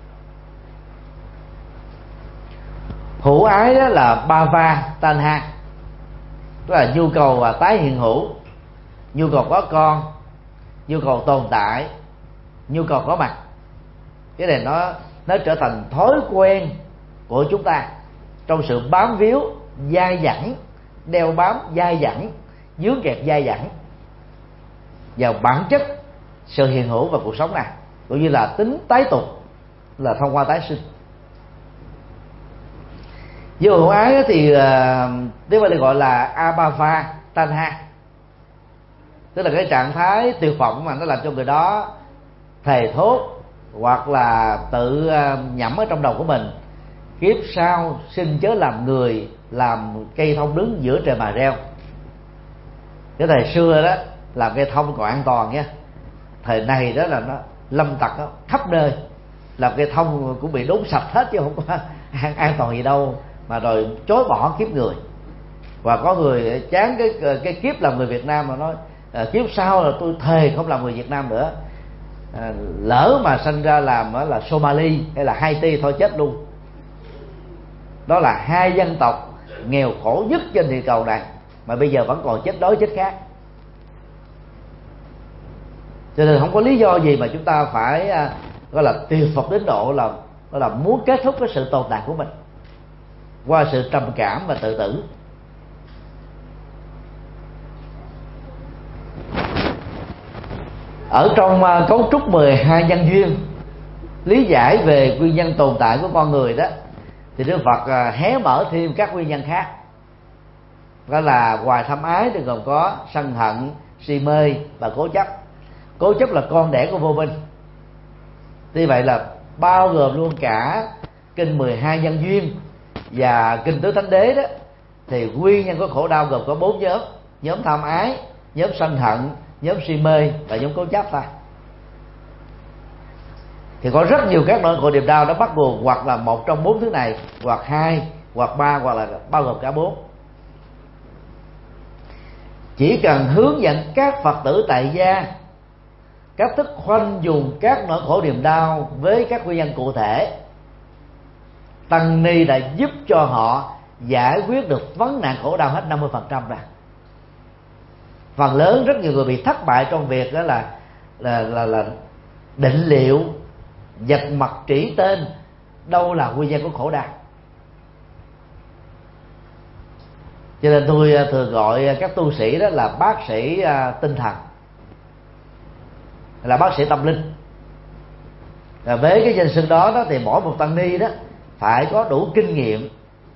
Hữu ái đó là bhava tanha, tức là nhu cầu tái hiện hữu, nhu cầu có con, nhu cầu tồn tại, nhu cầu có mặt. Cái này nó trở thành thói quen của chúng ta trong sự bám víu, dai dẳng, đeo bám, dai dẳng, dướng kẹt dai dẳng vào bản chất sự hiện hữu và cuộc sống này, cũng như là tính tái tục là thông qua tái sinh. Với hữu ái thì tiếng Bali gọi là abhava tanha, tức là cái trạng thái tuyệt vọng mà nó làm cho người đó thề thốt hoặc là tự nhẩm ở trong đầu của mình: kiếp sau xin chớ làm người, làm cây thông đứng giữa trời mà reo. Cái thời xưa đó làm cây thông còn an toàn nha, thời này đó là nó lâm tặc đó, khắp nơi làm cây thông cũng bị đốn sạch hết chứ không có an toàn gì đâu, mà rồi chối bỏ kiếp người. Và có người chán cái kiếp làm người Việt Nam mà nói kiếp sau là tôi thề không làm người Việt Nam nữa. Lỡ mà sinh ra làm là Somali hay là Haiti thôi chết luôn. Đó là hai dân tộc nghèo khổ nhất trên địa cầu này mà bây giờ vẫn còn chết đói chết khát. Cho nên không có lý do gì mà chúng ta phải gọi là tuyệt vọng đến độ là muốn kết thúc cái sự tồn tại của mình qua sự trầm cảm và tự tử. Ở trong cấu trúc 12 nhân duyên lý giải về nguyên nhân tồn tại của con người đó, thì Đức Phật hé mở thêm các nguyên nhân khác. Đó là hoài tham ái thì gồm có sân hận, si mê và cố chấp. Cố chấp là con đẻ của vô minh. Tuy vậy là bao gồm luôn cả kinh 12 nhân duyên và kinh Tứ Thánh Đế đó, thì nguyên nhân của khổ đau gồm có 4 nhóm: nhóm tham ái, nhóm sân hận, nhóm si mê và nhóm cố chấp thôi. Thì có rất nhiều các nỗi khổ niềm đau nó bắt nguồn hoặc là một trong 4 thứ này, hoặc 2, hoặc 3, hoặc là bao gồm cả 4. Chỉ cần hướng dẫn các Phật tử tại gia cách thức khoanh vùng các nỗi khổ niềm đau với các nguyên nhân cụ thể, tăng ni đã giúp cho họ giải quyết được vấn nạn khổ đau hết 50% rồi. Phần lớn rất nhiều người bị thất bại trong việc đó là định liệu, dạch mặt chỉ tên đâu là nguyên nhân của khổ đau. Cho nên tôi thường gọi các tu sĩ đó là bác sĩ tinh thần, là bác sĩ tâm linh. Và với cái danh xưng đó thì mỗi một tăng ni đó phải có đủ kinh nghiệm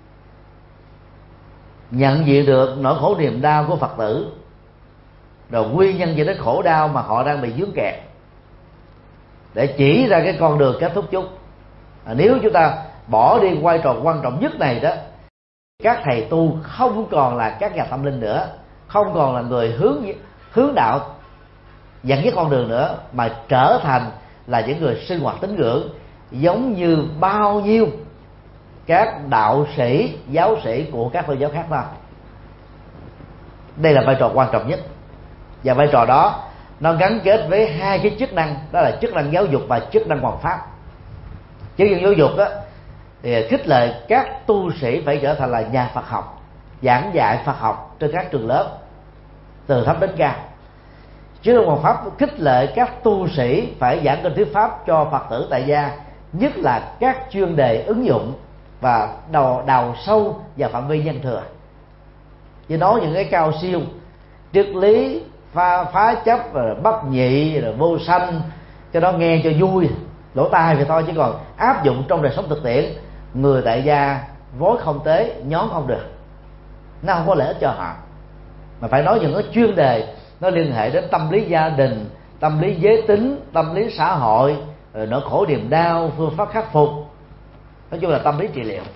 nhận diện được nỗi khổ niềm đau của Phật tử, rồi nguyên nhân dẫn đến khổ đau mà họ đang bị vướng kẹt, để chỉ ra cái con đường kết thúc chúng. Nếu chúng ta bỏ đi vai trò quan trọng nhất này đó, các thầy tu không còn là các nhà tâm linh nữa, không còn là người hướng đạo dẫn dắt con đường nữa, mà trở thành là những người sinh hoạt tín ngưỡng giống như bao nhiêu các đạo sĩ, giáo sĩ của các tôn giáo khác thôi. Đây là vai trò quan trọng nhất, và vai trò đó nó gắn kết với hai cái chức năng, đó là chức năng giáo dục và chức năng hoàn pháp. Chức năng giáo dục đó thì khích lệ các tu sĩ phải trở thành là nhà Phật học, giảng dạy Phật học trên các trường lớp từ thấp đến cao. Chức năng hoàn pháp khích lệ các tu sĩ phải giảng kinh thuyết pháp cho Phật tử tại gia, nhất là các chuyên đề ứng dụng và đào sâu vào phạm vi nhân thừa. Chứ nói những cái cao siêu triết lý phá chấp, rồi bất nhị, rồi vô sanh, cái đó nghe cho vui lỗ tai vậy thôi, chứ còn áp dụng trong đời sống thực tiễn, người tại gia vối không tế, nhón không được, nó không có lợi ích cho họ. Mà phải nói những cái chuyên đề nó liên hệ đến tâm lý gia đình, tâm lý giới tính, tâm lý xã hội, rồi nỗi khổ niềm đau, phương pháp khắc phục, nói chung là tâm lý trị liệu.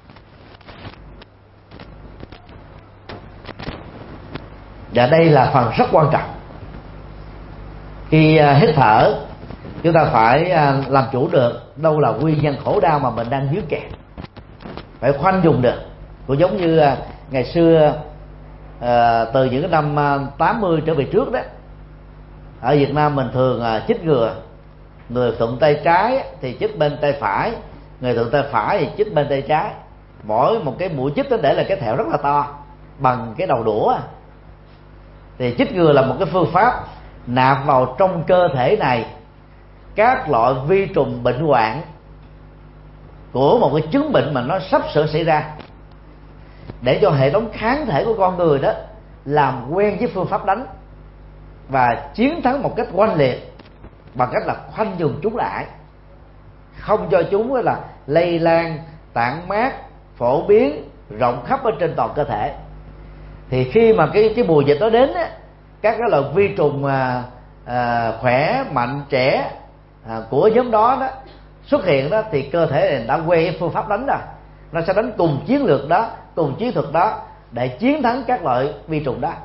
Và đây là phần rất quan trọng. Khi hít thở, chúng ta phải làm chủ được đâu là nguyên nhân khổ đau mà mình đang vướng kẹt, phải khoanh vùng được. Cũng giống như ngày xưa từ những năm 80 trở về trước đó, ở Việt Nam mình thường chích ngừa, người thuận tay trái thì chích bên tay phải, người thuận tay phải thì chích bên tay trái. Mỗi một cái mũi chích nó để là cái thẹo rất là to bằng cái đầu đũa. Thì chích ngừa là một cái phương pháp nạp vào trong cơ thể này các loại vi trùng bệnh hoạn của một cái chứng bệnh mà nó sắp sửa xảy ra, để cho hệ thống kháng thể của con người đó làm quen với phương pháp đánh và chiến thắng một cách oanh liệt bằng cách là khoanh vùng chúng lại, không cho chúng là lây lan, tản mát, phổ biến rộng khắp ở trên toàn cơ thể. Thì khi mà cái mùa dịch đó đến á, các cái loại vi trùng khỏe mạnh trẻ của nhóm đó xuất hiện đó, thì cơ thể này đã quen với phương pháp đánh rồi, nó sẽ đánh cùng chiến lược đó, cùng chiến thuật đó để chiến thắng các loại vi trùng đó.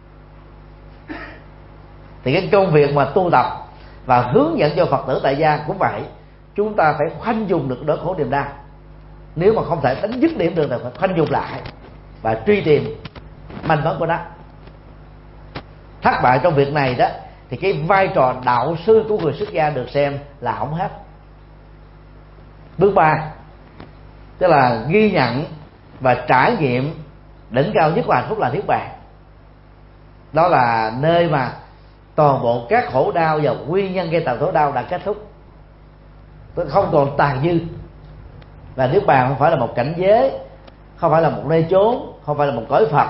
Thì cái công việc mà tu tập và hướng dẫn cho Phật tử tại gia cũng vậy, chúng ta phải khoanh vùng được nỗi khổ niềm đau. Nếu mà không thể đánh dứt điểm được thì phải khoanh vùng lại và truy tìm manh mối của nó. thất bại trong việc này đó, thì cái vai trò đạo sư của người xuất gia được xem là hỏng hết. Bước 3 tức là ghi nhận và trải nghiệm đỉnh cao nhất của hạnh phúc là niết bàn. Đó là nơi mà toàn bộ các khổ đau và nguyên nhân gây tạo khổ đau đã kết thúc, tôi không còn tàn dư. Và niết bàn không phải là một cảnh giới, không phải là một nơi chốn, không phải là một cõi Phật.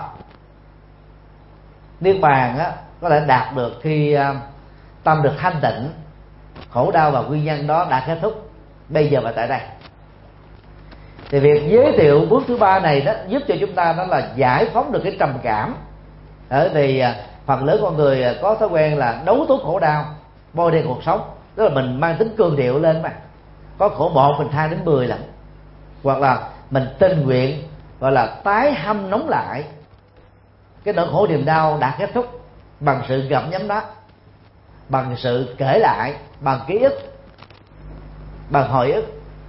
Niết bàn á, có thể đạt được khi tâm được thanh tịnh, khổ đau và nguyên nhân đó đã kết thúc bây giờ và tại đây. Thì việc giới thiệu bước thứ 3 này đó giúp cho chúng ta đó là giải phóng được cái trầm cảm. Bởi vì phần lớn con người có thói quen là đấu tố khổ đau, bôi đen cuộc sống, tức là mình mang tính cương điệu lên mà. Có khổ 1 mình than đến 10 lần, hoặc là mình tình nguyện gọi là tái hâm nóng lại cái nỗi khổ niềm đau đã kết thúc bằng sự gặm nhấm đó, bằng sự kể lại, bằng ký ức, bằng hồi ức.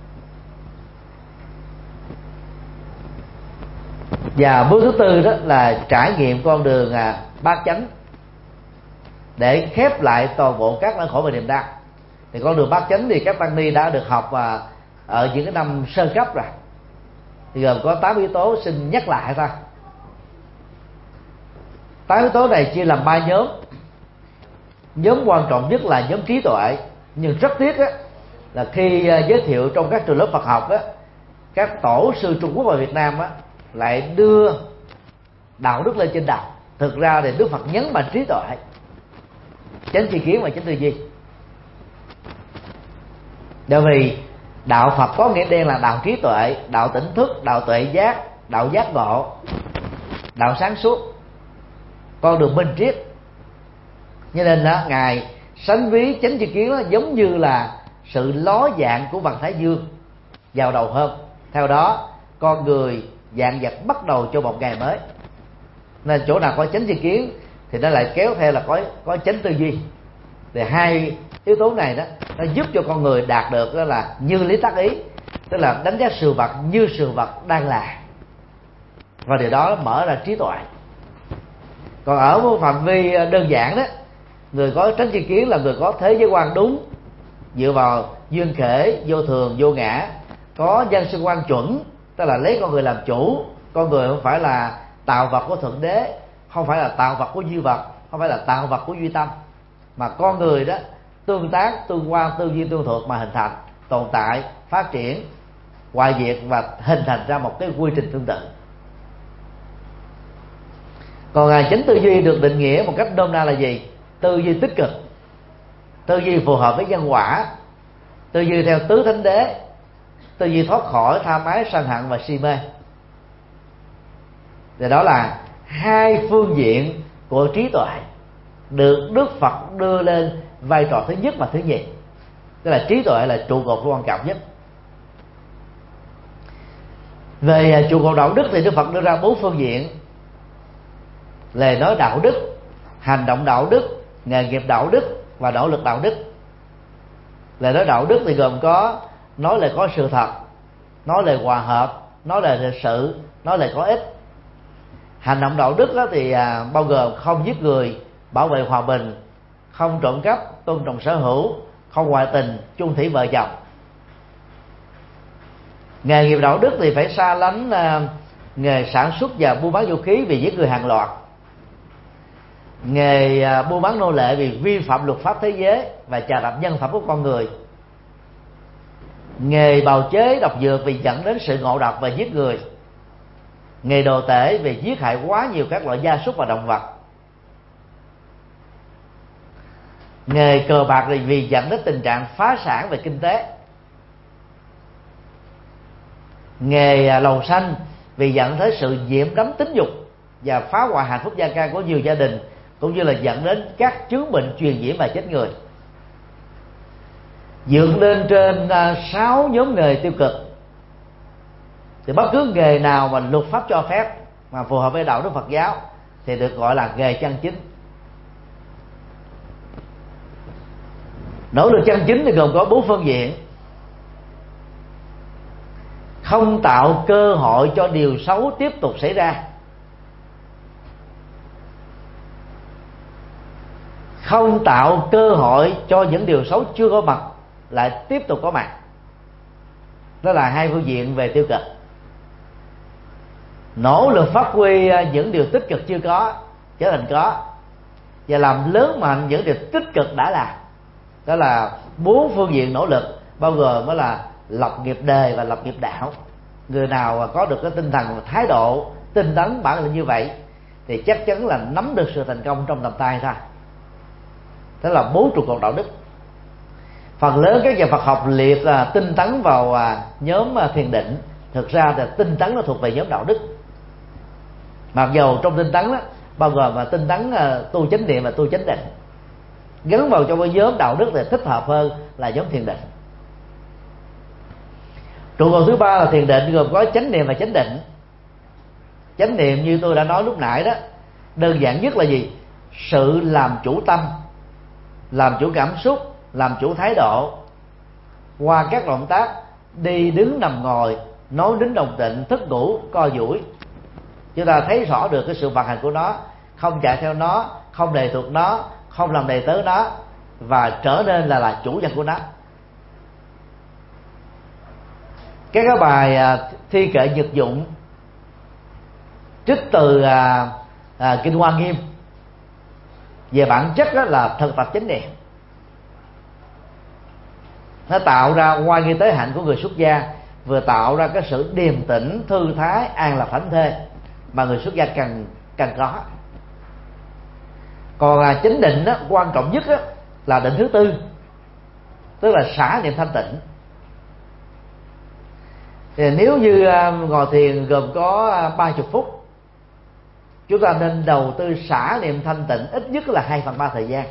Và bước thứ 4 đó là trải nghiệm con đường bát chánh để khép lại toàn bộ các nỗi khổ và niềm đau. Thì con đường bát chánh thì các tăng ni đã được học ở những cái năm sơ cấp rồi, thì gồm có 8 yếu tố, xin nhắc lại thôi. 8 yếu tố này chia làm 3 nhóm. Nhóm quan trọng nhất là nhóm trí tuệ, nhưng rất tiếc á, là khi giới thiệu trong các trường lớp Phật học á, các tổ sư Trung Quốc và Việt Nam á, lại đưa đạo đức lên trên đầu. Thực ra thì Đức Phật nhấn mạnh trí tuệ, chánh tri kiến và chánh tư duy. Bởi vì đạo Phật có nghĩa đen là đạo trí tuệ, đạo tỉnh thức, đạo tuệ giác, đạo giác ngộ, đạo sáng suốt, con đường minh triết. Cho nên đó, ngài sánh ví chánh tri kiến đó giống như là sự ló dạng của vầng thái dương vào đầu hôm. Theo đó con người dạng vật bắt đầu cho một ngày mới. Nên chỗ nào có chánh tri kiến thì nó lại kéo theo là có chánh tư duy. Thì hai yếu tố này đó nó giúp cho con người đạt được đó là như lý tác ý, tức là đánh giá sự vật như sự vật đang là, và điều đó mở ra trí tuệ. Còn ở một phạm vi đơn giản đó, người có chánh tri kiến là người có thế giới quan đúng, dựa vào duyên khể, vô thường, vô ngã, có nhân sinh quan chuẩn, tức là lấy con người làm chủ. Con người không phải là tạo vật của thượng đế, không phải là tạo vật của duy vật, không phải là tạo vật của duy tâm, mà con người đó tương tác, tương quan, tương duyên, tương thuộc mà hình thành, tồn tại, phát triển, hoại diệt và hình thành ra một cái quy trình tương tự. Còn chánh tư duy được định nghĩa một cách nôm na là gì? Tư duy tích cực, tư duy phù hợp với nhân quả, tư duy theo tứ thánh đế, tư duy thoát khỏi tham ái, sân hận và si mê. Thì đó là hai phương diện của trí tuệ được Đức Phật đưa lên vai trò thứ nhất và thứ nhì. Tức là trí tuệ là trụ cột quan trọng nhất. Về trụ cột đạo đức thì Đức Phật đưa ra 4 phương diện: lời nói đạo đức, hành động đạo đức, nghề nghiệp đạo đức và nỗ lực đạo đức. Lời nói đạo đức thì gồm có nói lời có sự thật, nói lời hòa hợp, nói lời lịch sự, nói lời có ích. Hành động đạo đức đó thì bao gồm không giết người, bảo vệ hòa bình, không trộm cắp, tôn trọng sở hữu, không ngoại tình, chung thủy vợ chồng. Nghề nghiệp đạo đức thì phải xa lánh nghề sản xuất và buôn bán vũ khí vì giết người hàng loạt, nghề buôn bán nô lệ vì vi phạm luật pháp thế giới và chà đạp nhân phẩm của con người, nghề bào chế độc dược vì dẫn đến sự ngộ độc và giết người, nghề đồ tể vì giết hại quá nhiều các loại gia súc và động vật, nghề cờ bạc vì dẫn đến tình trạng phá sản về kinh tế, nghề lầu xanh vì dẫn tới sự nhiễm đắm tính dục và phá hoại hạnh phúc gia can của nhiều gia đình, cũng như là dẫn đến các chứng bệnh truyền nhiễm và chết người. Dựa lên trên 6 nhóm nghề tiêu cực thì bất cứ nghề nào mà luật pháp cho phép mà phù hợp với đạo đức Phật giáo thì được gọi là nghề chân chính. Nỗ lực chân chính thì gồm có 4 phương diện: không tạo cơ hội cho điều xấu tiếp tục xảy ra, không tạo cơ hội cho những điều xấu chưa có mặt lại tiếp tục có mặt. Đó là hai phương diện về tiêu cực. Nỗ lực phát huy những điều tích cực chưa có trở thành có, và làm lớn mạnh những điều tích cực đã làm. Đó là 4 phương diện nỗ lực, bao gồm đó là lập nghiệp đề và lập nghiệp đạo. Người nào có được cái tinh thần và thái độ tinh tấn bản lĩnh như vậy thì chắc chắn là nắm được sự thành công trong tầm tay thôi. Đó là 4 trụ cột đạo đức. Phần lớn các nhà Phật học liệt tinh tấn vào nhóm thiền định. Thực ra thì tinh tấn nó thuộc về nhóm đạo đức. Mặc dù trong tinh tấn đó bao gồm tinh tấn tu chánh niệm và tu chánh định, gắn vào trong cái nhóm đạo đức thì thích hợp hơn là nhóm thiền định. Trụ cột thứ 3 là thiền định, gồm có chánh niệm và chánh định. Chánh niệm như tôi đã nói lúc nãy đó, đơn giản nhất là gì? Sự làm chủ tâm, làm chủ cảm xúc, làm chủ thái độ qua các động tác đi đứng nằm ngồi, nói đến đồng tịnh, thức ngủ, co duỗi. Chúng ta thấy rõ được cái sự vận hành của nó, không chạy theo nó, không đề thuộc nó, không làm đầy tớ nó, và trở nên là chủ nhân của nó. Các cái bài thi kệ nhật dụng trích từ kinh Hoa Nghiêm về bản chất đó là thực tập chánh niệm. Nó tạo ra ngoài nghi tế hạnh của người xuất gia, vừa tạo ra cái sự điềm tĩnh, thư thái, an lạc thảnh thơi mà người xuất gia cần có. Còn chánh định đó, quan trọng nhất đó, là định thứ 4, tức là xả niệm thanh tịnh. Thì nếu như ngồi thiền gồm có 30 phút, chúng ta nên đầu tư xả niệm thanh tịnh ít nhất là 2/3 thời gian.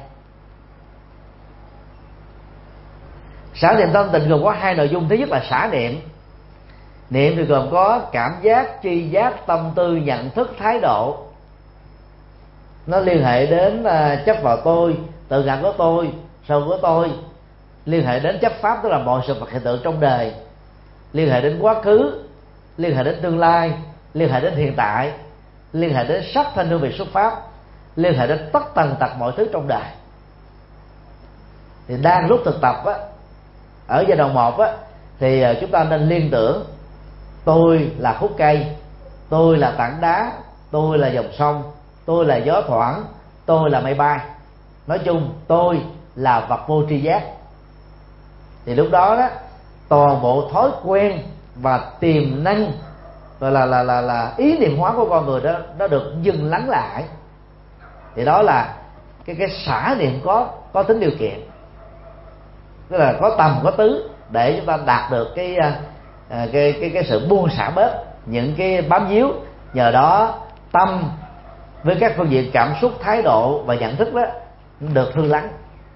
Xả niệm thanh tịnh gồm có 2 nội dung. Thứ nhất là xả niệm. Niệm thì gồm có cảm giác, tri giác, tâm tư, nhận thức, thái độ. Nó liên hệ đến chấp vào tôi, tự ngã của tôi, sâu của tôi. Liên hệ đến chấp pháp, tức là mọi sự vật hiện tượng trong đời. Liên hệ đến quá khứ, liên hệ đến tương lai, liên hệ đến hiện tại, liên hệ đến sắc thanh hương vị xuất pháp, liên hệ đến tất tần tật mọi thứ trong đời. Thì đang lúc thực tập á, ở giai đoạn 1 á, thì chúng ta nên liên tưởng tôi là khúc cây, tôi là tảng đá, tôi là dòng sông, tôi là gió thoảng, tôi là mây bay. Nói chung tôi là vật vô tri giác. Thì lúc đó đó, toàn bộ thói quen và tiềm năng gọi là ý niệm hóa của con người đó nó được dừng lắng lại. Thì đó là cái xả niệm có tính điều kiện, tức là có tầm có tứ, để chúng ta đạt được cái sự buông xả bớt những cái bám víu. Nhờ đó tâm với các phương diện cảm xúc, thái độ và nhận thức đó được thư lắng.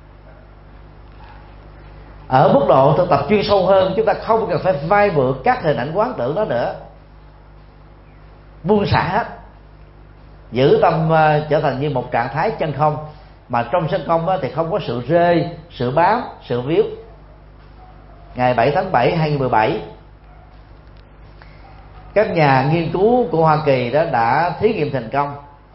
Ở mức độ thực tập chuyên sâu hơn, chúng ta không cần phải vay mượn các hình ảnh quán tưởng đó nữa, buông xả hết, giữ tâm trở thành như một trạng thái chân không. Mà trong chân không thì không có sự rê, sự bám, sự víu. Ngày 7 tháng 7 2017, các nhà nghiên cứu của Hoa Kỳ đó đã thí nghiệm thành công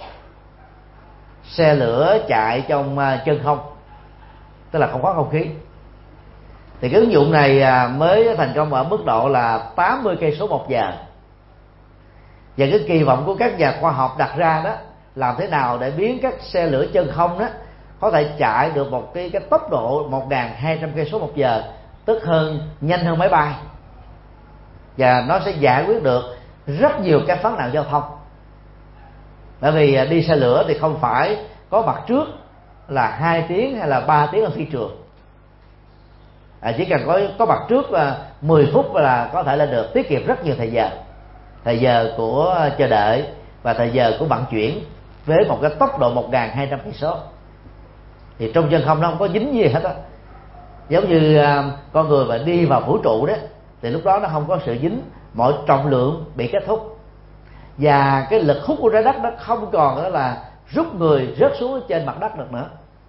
xe lửa chạy trong chân không, tức là không có không khí. Thì cái ứng dụng này mới thành công ở mức độ là 80 cây số một giờ. Và cái kỳ vọng của các nhà khoa học đặt ra đó, làm thế nào để biến các xe lửa chân không đó có thể chạy được một cái tốc độ 1.200 cây số một giờ, tức nhanh hơn máy bay, và nó sẽ giải quyết được rất nhiều các vấn nạn giao thông. Bởi vì đi xe lửa thì không phải có mặt trước là 2 tiếng hay là 3 tiếng ở phi trường, chỉ cần có mặt trước là 10 phút là có thể lên được, tiết kiệm rất nhiều thời giờ của chờ đợi và thời giờ của vận chuyển với một cái tốc độ 1.200 cây số. Thì trong chân không nó không có dính gì hết á, giống như con người mà đi vào vũ trụ đó, thì lúc đó nó không có sự dính, mọi trọng lượng bị kết thúc, và cái lực hút của trái đất nó không còn đó là rút người rớt xuống trên mặt đất được nữa.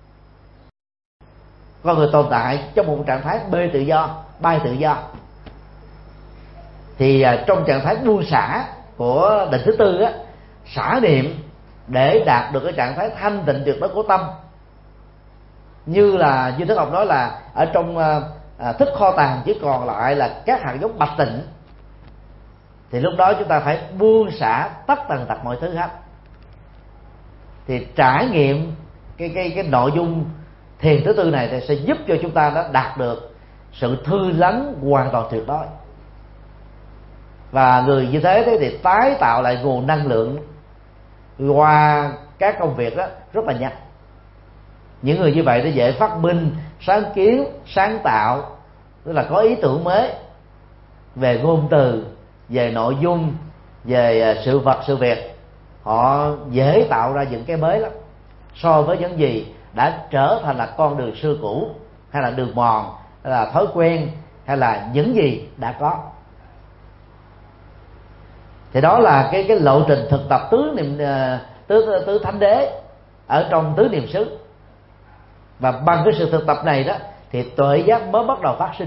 Con người tồn tại trong một trạng thái bay tự do. Thì trong trạng thái buông xả của định thứ 4 á, xả niệm để đạt được cái trạng thái thanh tịnh tuyệt đối của tâm, như là Dương Đức Ngọc nói là ở trong thức kho tàng chỉ còn lại là các hạt giống bạch tịnh, thì lúc đó chúng ta phải buông xả tất tần tật mọi thứ hết. Thì trải nghiệm cái nội dung thiền thứ tư này thì sẽ giúp cho chúng ta đã đạt được sự thư lắng hoàn toàn tuyệt đối. Và người như thế thì tái tạo lại nguồn năng lượng qua các công việc đó rất là nhanh. Những người như vậy nó dễ phát minh, sáng kiến, sáng tạo, tức là có ý tưởng mới về ngôn từ, về nội dung, về sự vật, sự việc. Họ dễ tạo ra những cái mới lắm so với những gì đã trở thành là con đường xưa cũ, hay là đường mòn, hay là thói quen, hay là những gì đã có. Thì đó là cái lộ trình thực tập tứ thánh đế ở trong tứ niệm xứ. Và bằng cái sự thực tập này đó thì tuệ giác mới bắt đầu phát sinh.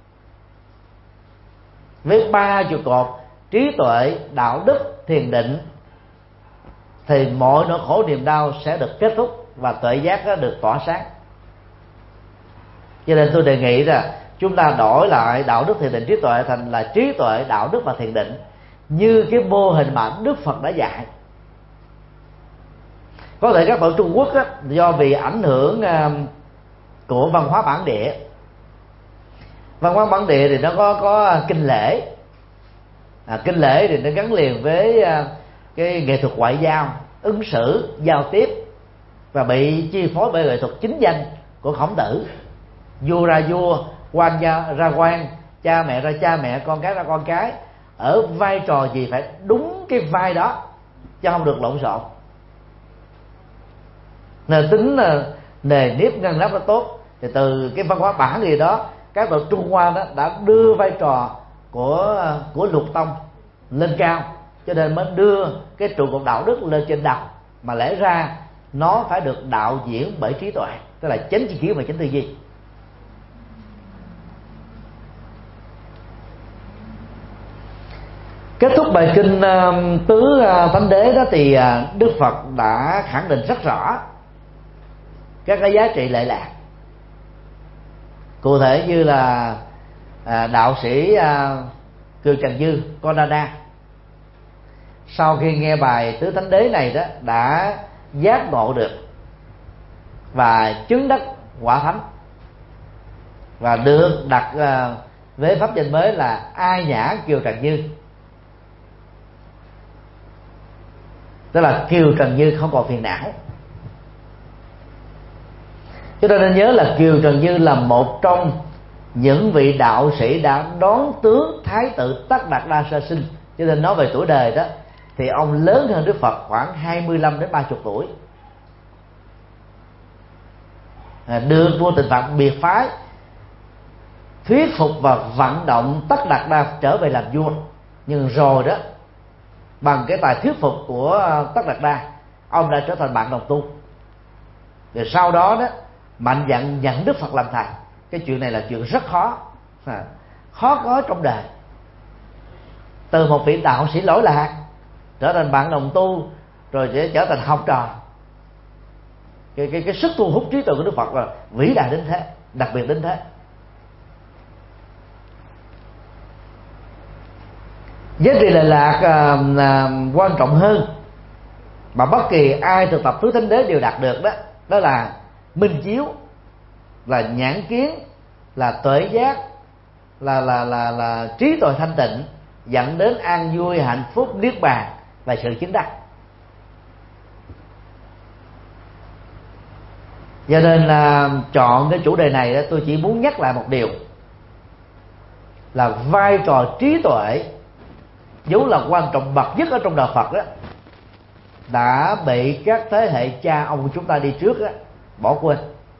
Với 3 trụ cột trí tuệ, đạo đức, thiền định thì mọi nỗi khổ niềm đau sẽ được kết thúc và tuệ giác đó được tỏa sáng. Cho nên tôi đề nghị là chúng ta đổi lại đạo đức, thiền định, trí tuệ thành là trí tuệ, đạo đức và thiền định, như cái mô hình mà Đức Phật đã dạy. Có thể các tổ Trung Quốc á, do vì ảnh hưởng của văn hóa bản địa, văn hóa bản địa thì nó có kinh lễ, kinh lễ thì nó gắn liền với cái nghệ thuật ngoại giao, ứng xử, giao tiếp, và bị chi phối bởi nghệ thuật chính danh của Khổng Tử: vua ra vua, quan ra quan, cha mẹ ra cha mẹ, con cái ra con cái. Ở vai trò gì phải đúng cái vai đó, chứ không được lộn xộn. Nên tính là nề nếp ngăn nắp nó tốt, thì từ cái văn hóa bản gì đó, các tổ Trung Hoa đó đã đưa vai trò của lục tông lên cao, cho nên mới đưa cái trụ cột đạo đức lên trên đầu. Mà lẽ ra nó phải được đạo diễn bởi trí tuệ, tức là chánh tri kiến và chánh tư duy. Kết thúc bài kinh tứ thánh đế đó thì Đức Phật đã khẳng định rất rõ các cái giá trị lệ lạc. Cụ thể như là đạo sĩ Kiều Trần Như Canada, sau khi nghe bài tứ thánh đế này đó, đã giác ngộ được và chứng đắc quả thánh, và được đặt với pháp danh mới là Ai Nhã Kiều Trần Như. Tức là Kiều Trần Như không còn phiền não. Chúng ta nên nhớ là Kiều Trần Như là một trong những vị đạo sĩ đã đón tướng Thái tử Tất Đạt Đa sơ sinh. Cho nên nói về tuổi đời đó thì ông lớn hơn Đức Phật khoảng 25 đến 30 tuổi. Được vua Tịnh Phạn biệt phái thuyết phục và vận động Tất Đạt Đa trở về làm vua. Nhưng rồi đó, bằng cái tài thuyết phục của Tất Đạt Đa, ông đã trở thành bạn đồng tu. Rồi sau đó đó mạnh dạn nhận Đức Phật làm thầy. Cái chuyện này là chuyện rất khó, khó có trong đời. Từ một vị đạo sĩ lỗi lạc trở thành bạn đồng tu, rồi sẽ trở thành học trò. Cái sức thu hút trí tuệ của Đức Phật là vĩ đại đến thế, đặc biệt đến thế. Giá trị lệ lạc quan trọng hơn mà bất kỳ ai thực tập tứ thánh đế đều đạt được đó, đó là minh chiếu, là nhãn kiến, là tuệ giác, là trí tuệ thanh tịnh, dẫn đến an vui, hạnh phúc, niết bàn và sự chứng đắc. Cho nên là chọn cái chủ đề này đó, tôi chỉ muốn nhắc lại một điều là vai trò trí tuệ vốn là quan trọng bậc nhất ở trong đạo Phật đó, đã bị các thế hệ cha ông của chúng ta đi trước đó bỏ quên.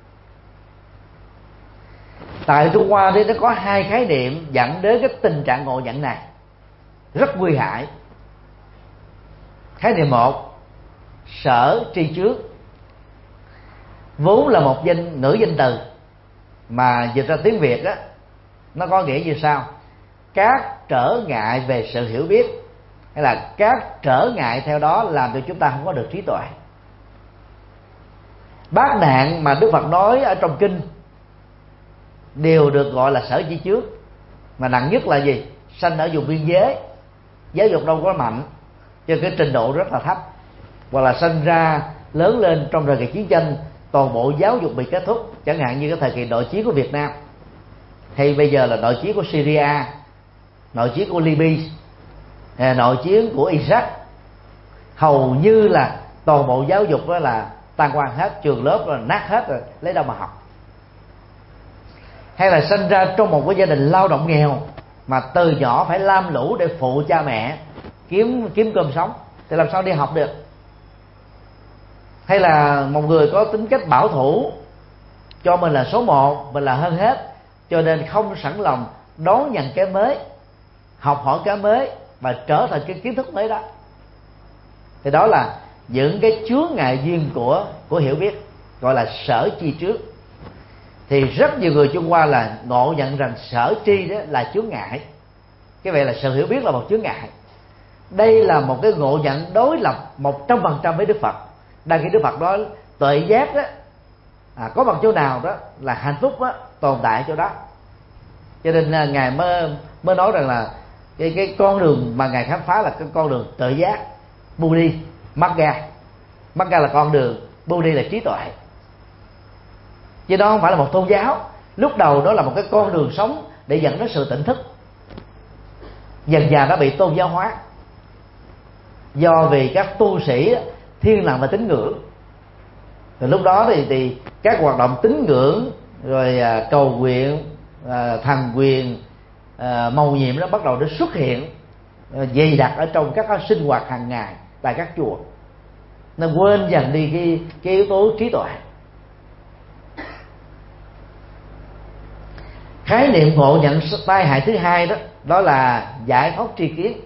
Tại Trung Hoa thì nó có hai khái niệm dẫn đến cái tình trạng ngộ nhận này rất nguy hại. Khái niệm một, sở tri trước, vốn là một nữ danh từ mà dịch ra tiếng Việt á, nó có nghĩa như sau: các trở ngại về sự hiểu biết, hay là các trở ngại theo đó làm cho chúng ta không có được trí tuệ. Bát nạn mà Đức Phật nói ở trong kinh đều được gọi là sở chi trước. Mà nặng nhất là gì? Sanh ở vùng biên giới, giáo dục đâu có mạnh, cho cái trình độ rất là thấp. Hoặc là sanh ra lớn lên trong thời kỳ chiến tranh, toàn bộ giáo dục bị kết thúc, chẳng hạn như cái thời kỳ nội chiến của Việt Nam, hay bây giờ là nội chiến của Syria, nội chiến của Libya, nội chiến của Iraq. Hầu như là toàn bộ giáo dục đó là tan hoang hết, trường lớp là nát hết rồi, lấy đâu mà học. Hay là sinh ra trong một cái gia đình lao động nghèo mà từ nhỏ phải lam lũ để phụ cha mẹ kiếm cơm sống, thì làm sao đi học được. Hay là một người có tính cách bảo thủ, cho mình là số 1, mình là hơn hết, cho nên không sẵn lòng đón nhận cái mới, học hỏi cái mới và trở thành cái kiến thức mới đó. Thì đó là những cái chướng ngại duyên của hiểu biết, gọi là sở chi trước. Thì rất nhiều người Trung Hoa là ngộ nhận rằng sở tri đó là chướng ngại, cái vậy là sự hiểu biết là một chướng ngại. Đây là một cái ngộ nhận đối lập 100% với Đức Phật. Đang khi Đức Phật nói tuệ giác đó có bằng chỗ nào đó là hạnh phúc đó, tồn tại chỗ đó. Cho nên ngài mới nói rằng là cái con đường mà ngài khám phá là cái con đường tuệ giác, Buddhi, Magga. Magga là con đường, Buddhi là trí tuệ. Chứ đó không phải là một tôn giáo. Lúc đầu đó là một cái con đường sống để dẫn đến sự tỉnh thức. Dần dần nó bị tôn giáo hóa, do vì các tu sĩ thiên lành và tín ngưỡng. Từ lúc đó thì các hoạt động tín ngưỡng, rồi cầu nguyện, thần quyền, mầu nhiệm nó bắt đầu nó xuất hiện dày đặc ở trong các sinh hoạt hàng ngày tại các chùa. Nó quên dần đi cái yếu tố trí tuệ. Khái niệm ngộ nhận tai hại thứ hai đó là giải thoát tri kiến.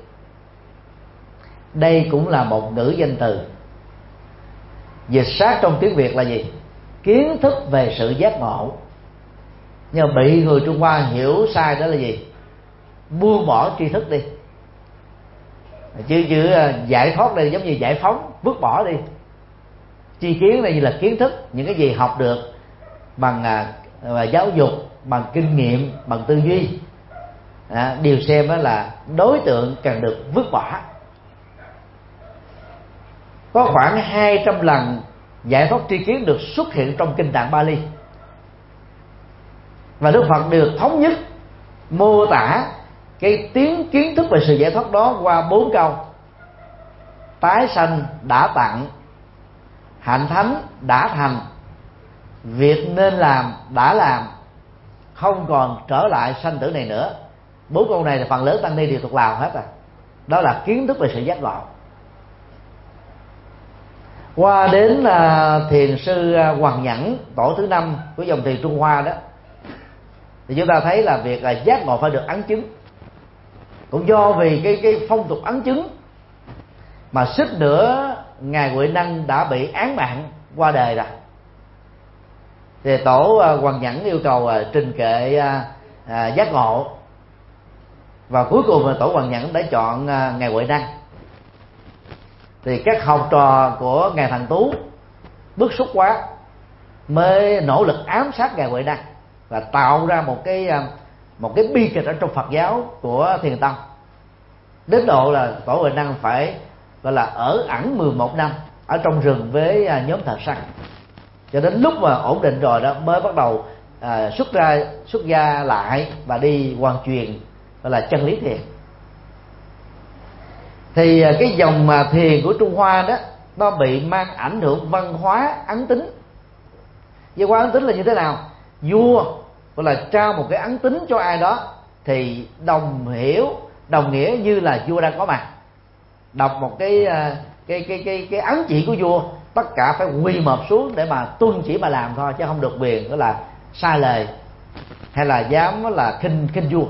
Đây cũng là một ngữ danh từ. Dịch sát trong tiếng Việt là gì? Kiến thức về sự giác ngộ. Nhưng mà bị người Trung Hoa hiểu sai đó là gì? Buông bỏ tri thức đi. Chữ giải thoát đây giống như giải phóng, vứt bỏ đi. Tri kiến đây là kiến thức, những cái gì học được bằng giáo dục, bằng kinh nghiệm, bằng tư duy, đều xem đó là đối tượng cần được vứt bỏ. Có khoảng 200 lần giải thoát tri kiến được xuất hiện trong kinh Tạng Bali, và Đức Phật được thống nhất mô tả cái kiến thức về sự giải thoát đó qua 4 câu: tái sanh đã tặng, hạnh thánh đã thành, việc nên làm đã làm, không còn trở lại sanh tử này nữa. 4 câu này là phần lớn tăng ni đều thuộc lòng hết rồi. Đó là kiến thức về sự giác ngộ. Qua đến thiền sư Hoàng Nhẫn, tổ thứ 5 của dòng thiền Trung Hoa đó, thì chúng ta thấy là việc giác ngộ phải được ấn chứng. Cũng do vì cái phong tục ấn chứng mà suýt nữa ngài Huệ Năng đã bị án mạng qua đời rồi. Thì tổ Hoàng Nhẫn yêu cầu trình kệ giác ngộ, và cuối cùng là tổ Hoàng Nhẫn đã chọn ngài Huệ Năng. Thì các học trò của ngài Thần Tú bức xúc quá, mới nỗ lực ám sát ngài Huệ Năng và tạo ra một cái bi kịch ở trong Phật giáo của Thiền Tông, đến độ là tổ Huệ Năng phải gọi là ở ẩn 11 năm ở trong rừng với nhóm thợ săn, cho đến lúc mà ổn định rồi đó mới bắt đầu xuất gia lại và đi hoàn truyền gọi là chân lý thiền. Thì cái dòng thiền của Trung Hoa đó nó bị mang ảnh hưởng văn hóa ấn tín. Văn hóa ấn tín là như thế nào? Vua gọi là trao một cái ấn tín cho ai đó thì đồng nghĩa như là vua đang có mặt. Đọc một cái ấn chỉ của vua, tất cả phải quỳ mọp xuống để mà tuân chỉ mà làm thôi, chứ không được quyền đó là sai lời hay là dám là khinh vua.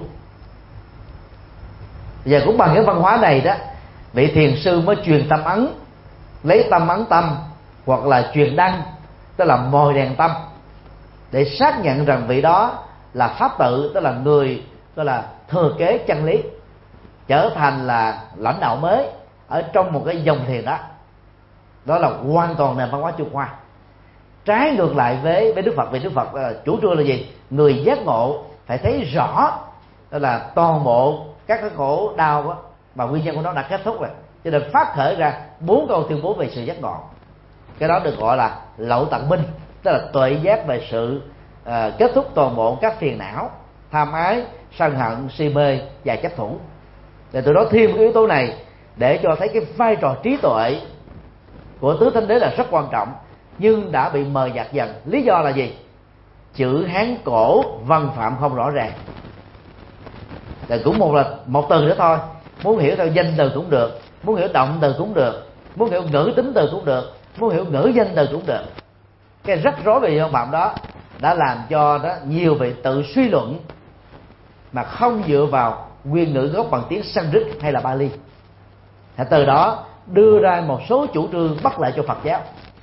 Giờ cũng bằng cái văn hóa này đó, vị thiền sư mới truyền tâm ấn, lấy tâm ấn tâm, hoặc là truyền đăng, tức là mồi đèn tâm, để xác nhận rằng vị đó là pháp tự, tức là người tức là thừa kế chân lý, trở thành là lãnh đạo mới ở trong một cái dòng thiền đó. Đó là hoàn toàn nền văn hóa Trung Hoa. trái ngược lại với Đức Phật. Vì Đức Phật chủ trương là gì? Người giác ngộ phải thấy rõ đó là toàn bộ các cái khổ đau đó, mà nguyên nhân của nó đã kết thúc rồi, cho nên phát khởi ra 4 câu tuyên bố về sự giác ngộ. Cái đó được gọi là lậu tận minh, tức là tuệ giác về sự kết thúc toàn bộ các phiền não, tham ái, sân hận, si mê và chấp thủ. Để từ đó thêm cái yếu tố này để cho thấy cái vai trò trí tuệ của tứ thánh đế là rất quan trọng, nhưng đã bị mờ nhạt dần. Lý do là gì? Chữ Hán cổ văn phạm không rõ ràng. Thì cũng một từ nữa thôi, muốn hiểu theo danh từ cũng được, muốn hiểu động từ cũng được, muốn hiểu ngữ tính từ cũng được, muốn hiểu ngữ danh từ cũng được. Cái rắc rối về văn phạm đó đã làm cho đó nhiều vị tự suy luận mà không dựa vào nguyên ngữ gốc bằng tiếng Sanskrit hay là Bali. Thì từ đó đưa ra một số chủ trương bất lợi cho Phật giáo.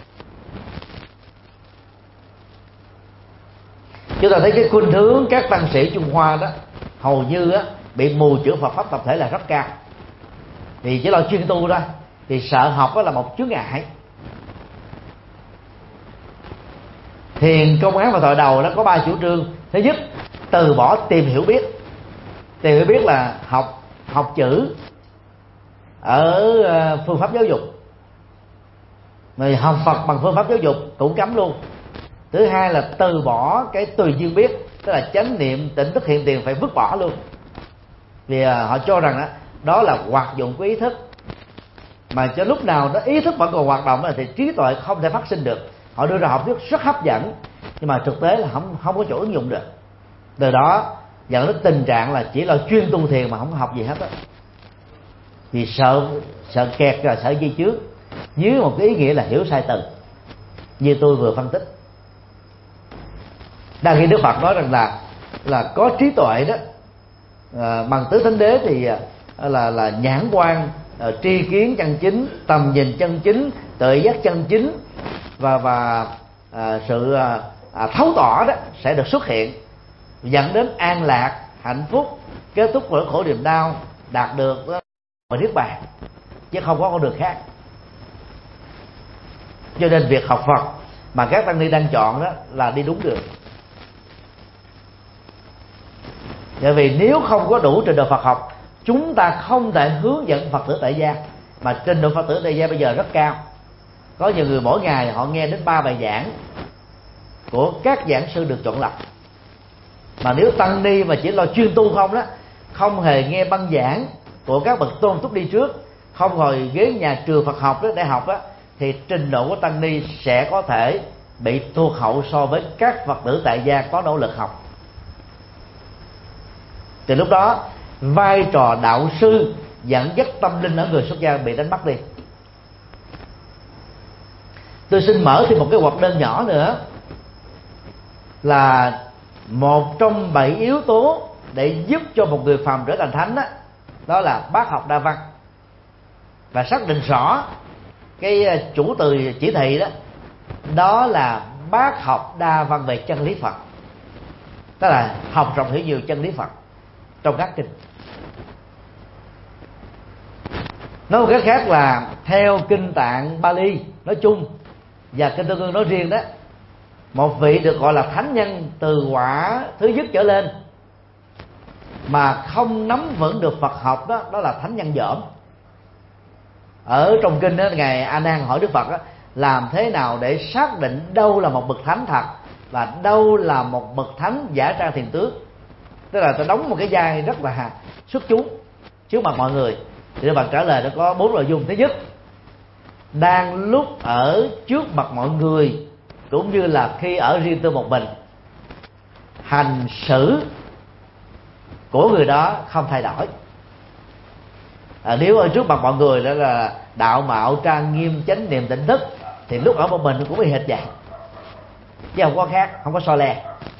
Chúng ta thấy cái khuynh hướng các tăng sĩ Trung Hoa đó hầu như bị mù chữ Phật pháp tập thể là rất cao. Vì chỉ lo chuyên tu ra thì sợ học đó là một chướng ngại. Thiền, công án và thoại đầu nó có 3 chủ trương. Thứ nhất, từ bỏ tìm hiểu biết. Tìm hiểu biết là học chữ ở phương pháp giáo dục, mà học Phật bằng phương pháp giáo dục cũng cấm luôn. Thứ hai là từ bỏ cái tùy duyên biết, tức là chánh niệm, tỉnh thức, hiện tiền phải vứt bỏ luôn. Vì họ cho rằng đó là hoạt dụng của ý thức, mà cho lúc nào đó ý thức vẫn còn hoạt động thì trí tuệ không thể phát sinh được. Họ đưa ra học thuyết rất hấp dẫn, nhưng mà thực tế là không có chỗ ứng dụng được. Từ đó dẫn đến tình trạng là chỉ là chuyên tu thiền mà không có học gì hết đó. Vì sợ kẹt rồi sợ dây trước, dưới một cái ý nghĩa là hiểu sai từ, như tôi vừa phân tích. Đang khi Đức Phật nói rằng là có trí tuệ đó bằng tứ thánh đế thì là nhãn quan, tri kiến chân chính, tầm nhìn chân chính, tự giác chân chính và sự thấu tỏ đó sẽ được xuất hiện, dẫn đến an lạc, hạnh phúc, kết thúc nỗi khổ niềm đau, đạt được và niết bàn, chứ không có con đường khác. Cho nên việc học Phật mà các tăng ni đang chọn đó là đi đúng đường. Bởi vì nếu không có đủ trình độ Phật học, chúng ta không thể hướng dẫn Phật tử tại gia. Mà trình độ Phật tử tại gia bây giờ rất cao. Có nhiều người mỗi ngày họ nghe đến 3 bài giảng của các giảng sư được chọn lọc. Mà nếu tăng ni mà chỉ lo chuyên tu không đó, không hề nghe băng giảng của các bậc tôn túc đi trước, không ngồi ghế nhà trường Phật học đó để học đó, thì trình độ của tăng ni sẽ có thể bị tụt hậu so với các Phật tử tại gia có nỗ lực học. Từ lúc đó vai trò đạo sư dẫn dắt tâm linh ở người xuất gia bị đánh mất đi. Tôi xin mở thêm một cái hoạt đơn nhỏ nữa, là một trong 7 yếu tố để giúp cho một người phàm trở thành thánh đó là bác học đa văn. Và xác định rõ cái chủ từ chỉ thị đó là bác học đa văn về chân lý Phật, tức là học rộng hiểu nhiều chân lý Phật trong các kinh. Nói một cách khác là theo kinh Tạng Bali nói chung và kinh Tương Ưng nói riêng đó, một vị được gọi là thánh nhân từ quả thứ nhất trở lên mà không nắm vững được Phật học đó là thánh nhân dởm. Ở trong kinh đó, ngài A Nan hỏi Đức Phật làm thế nào để xác định đâu là một bậc thánh thật và đâu là một bậc thánh giả trang thiền tướng. Tức là tôi đóng một cái vai rất là xuất chúng trước mặt mọi người. Thì Đức Phật trả lời nó có 4 nội dung. Thứ nhất, đang lúc ở trước mặt mọi người cũng như là khi ở riêng tư một mình, hành xử của người đó không thay đổi. Nếu ở trước mặt mọi người đó là đạo mạo trang nghiêm chánh niệm tỉnh thức, thì lúc ở một mình cũng bị hệt vậy, chứ không có khác, không có so le.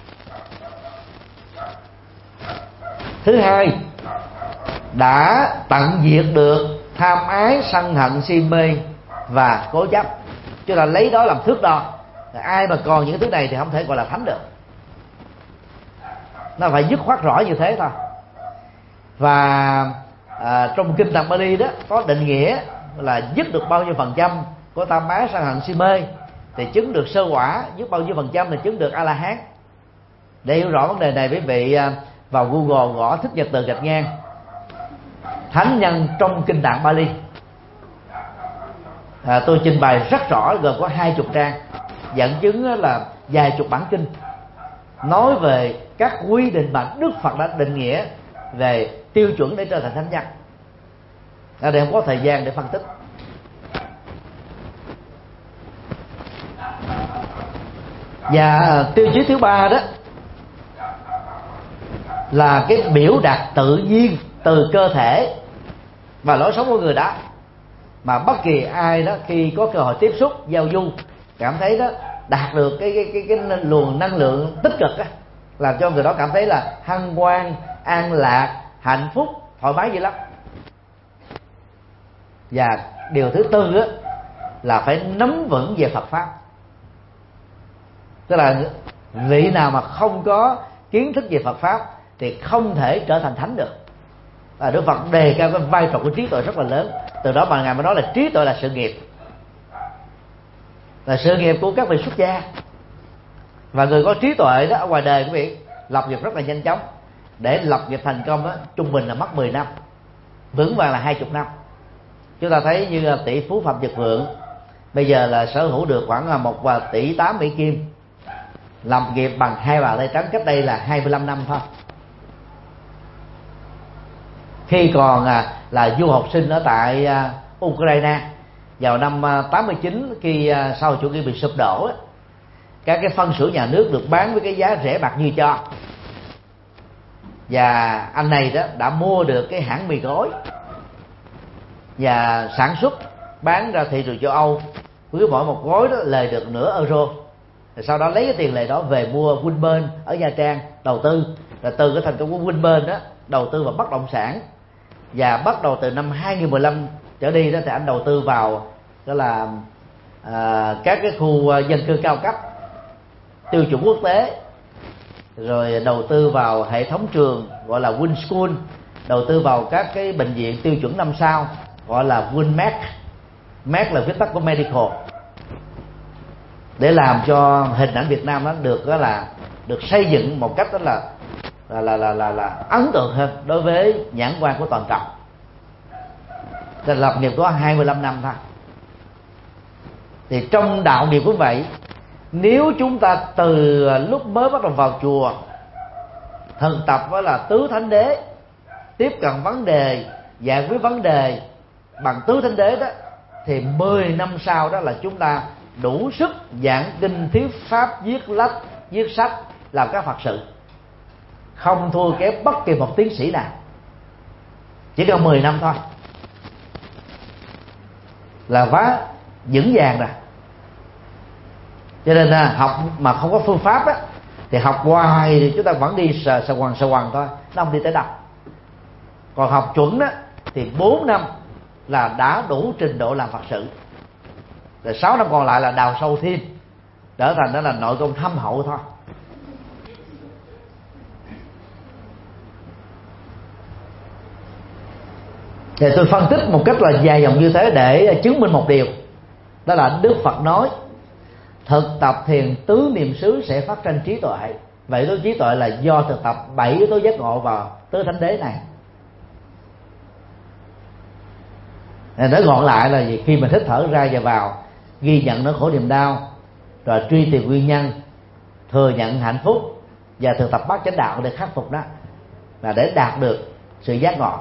Thứ hai, đã tận diệt được tham ái, sân hận, si mê và cố chấp, chứ là lấy đó làm thước đo. Ai mà còn những thứ này thì không thể gọi là thánh được. Nó phải dứt khoát rõ như thế thôi. Và trong kinh Tạng Bali đó có định nghĩa là dứt được bao nhiêu phần trăm của tham ái, sân hận, si mê thì chứng được sơ quả, với bao nhiêu phần trăm thì chứng được A La Hán. Để hiểu rõ vấn đề này, quý vị vào Google gõ Thích Nhật Từ gạch ngang thánh nhân trong kinh Tạng Bali. Tôi trình bày rất rõ, gồm có 20 trang, dẫn chứng là vài chục bản kinh nói về các quy định mà Đức Phật đã định nghĩa về tiêu chuẩn để trở thành thánh nhân. Ở đây không có thời gian để phân tích. Và tiêu chí thứ ba đó là cái biểu đạt tự nhiên từ cơ thể và lối sống của người đó, mà bất kỳ ai đó khi có cơ hội tiếp xúc giao du cảm thấy đó đạt được cái luồng năng lượng tích cực á, làm cho người đó cảm thấy là hân hoan, an lạc, hạnh phúc, thoải mái dữ lắm. Và điều thứ tư á, là phải nắm vững về Phật pháp. Tức là vị nào mà không có kiến thức về Phật pháp thì không thể trở thành thánh được. Đức Phật đề cao cái vai trò của trí tuệ rất là lớn. Từ đó mà Ngài mới nói là trí tuệ là sự nghiệp, là sự nghiệp của các vị xuất gia. Và người có trí tuệ đó ở ngoài đời quý vị lập nghiệp rất là nhanh chóng. Để lập nghiệp thành công đó, trung bình là mất 10 năm, vững vàng là 20 năm. Chúng ta thấy như tỷ phú Phạm Nhật Vượng bây giờ là sở hữu được khoảng là 1,8 tỷ Mỹ Kim, lập nghiệp bằng 2 bàn tay trắng cách đây là 25 năm thôi. Khi còn là du học sinh ở tại Ukraine vào năm 89, khi sau Chủ nghĩa bị sụp đổ, các cái phân xưởng nhà nước được bán với cái giá rẻ bạc như cho, và anh này đó đã mua được cái hãng mì gói và sản xuất bán ra thị trường châu Âu, cứ mỗi một gói đó lời được nửa euro. Rồi sau đó lấy cái tiền lời đó về mua Winburn ở Nha Trang đầu tư, rồi từ cái thành công của Winburn đó đầu tư vào bất động sản. Và bắt đầu từ năm 2015 trở đi đó thì anh đầu tư vào đó là các cái khu dân cư cao cấp tiêu chuẩn quốc tế, rồi đầu tư vào hệ thống trường gọi là WinSchool, đầu tư vào các cái bệnh viện tiêu chuẩn 5 sao gọi là WinMed, Med là viết tắt của medical, để làm cho hình ảnh Việt Nam nó được đó là được xây dựng một cách đó là ấn tượng hơn đối với nhãn quan của toàn cầu. Nên lập nghiệp có 25 năm thôi. Thì trong đạo nghiệp cũng vậy, nếu chúng ta từ lúc mới bắt đầu vào chùa thực tập với là tứ thánh đế, tiếp cận vấn đề, giải quyết vấn đề bằng tứ thánh đế đó, thì 10 năm sau đó là chúng ta đủ sức giảng kinh thuyết pháp, viết sách, làm các Phật sự, không thua kém bất kỳ một tiến sĩ nào. Chỉ cần 10 năm thôi là quá vững vàng rồi. Cho nên học mà không có phương pháp á, thì học hoài thì chúng ta vẫn đi sờ quần thôi, nó không đi tới đâu. Còn học chuẩn đó thì 4 năm là đã đủ trình độ làm Phật sự, rồi 6 năm còn lại là đào sâu thêm, trở thành đó là nội công thâm hậu thôi. Thì tôi phân tích một cách là dài dòng như thế để chứng minh một điều, đó là Đức Phật nói thực tập thiền tứ niệm xứ sẽ phát sinh trí tuệ. Vậy yếu tố trí tuệ là do thực tập 7 yếu tố giác ngộ vào tứ thánh đế này. Nói gọn lại là gì? Khi mình hít thở ra và vào, ghi nhận nỗi khổ niềm đau, rồi truy tìm nguyên nhân, thừa nhận hạnh phúc và thực tập bát chánh đạo để khắc phục đó, là để đạt được sự giác ngộ.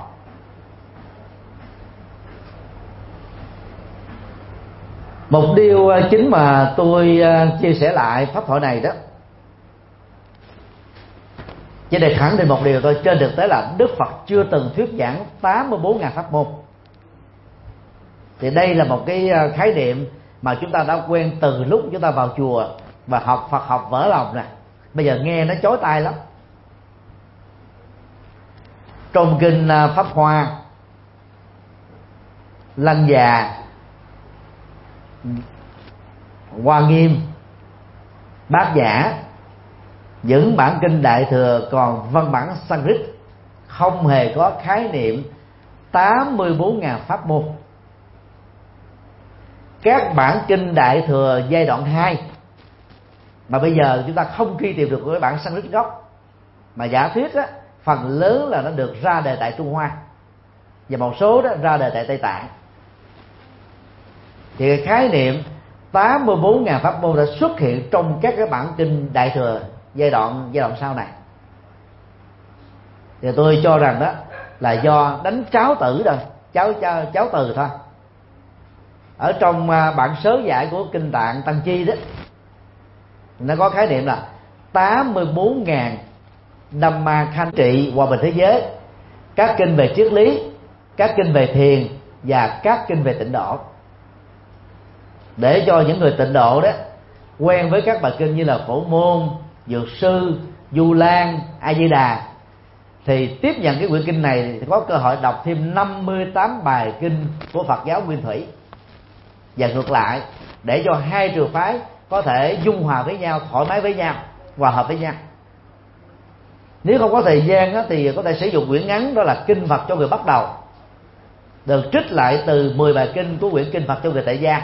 Một điều chính mà tôi chia sẻ lại pháp thoại này đó, chỉ để khẳng định một điều thôi, trên thực tế là Đức Phật chưa từng thuyết giảng 84.000 pháp môn. Thì đây là một cái khái niệm mà chúng ta đã quen từ lúc chúng ta vào chùa và học Phật học vỡ lòng nè. Bây giờ nghe nó chói tai lắm. Trong kinh Pháp Hoa, Lăng Già, Hoa Nghiêm, Bát Nhã, những bản kinh Đại Thừa còn văn bản Sanskrit không hề có khái niệm 84.000 pháp môn. các bản kinh Đại Thừa giai đoạn 2 mà bây giờ chúng ta không truy tìm được cái bản Sanskrit gốc, mà giả thuyết á, phần lớn là nó được ra đời tại Trung Hoa và một số đó ra đời tại Tây Tạng. Thì cái khái niệm 84.000 pháp môn đã xuất hiện trong các cái bản kinh Đại Thừa giai đoạn sau này. Thì tôi cho rằng đó là do đánh tráo tử thôi, cháo từ thôi. Ở trong bản sớ giải của kinh Tạng Tăng Chi đó, nó có khái niệm là 84.000 Dhamma khanh trị hòa bình thế giới, các kinh về triết lý, các kinh về thiền và các kinh về tịnh độ, để cho những người tịnh độ đó quen với các bài kinh như là Phổ Môn, Dược Sư, Du Lan, A Di Đà, thì tiếp nhận cái quyển kinh này thì có cơ hội đọc thêm 58 bài kinh của Phật giáo Nguyên Thủy, và ngược lại, để cho hai trường phái có thể dung hòa với nhau, thoải mái với nhau, hòa hợp với nhau. Nếu không có thời gian á, thì có thể sử dụng quyển ngắn, đó là Kinh Phật cho người bắt đầu, được trích lại từ 10 bài kinh của quyển Kinh Phật cho người tại gia.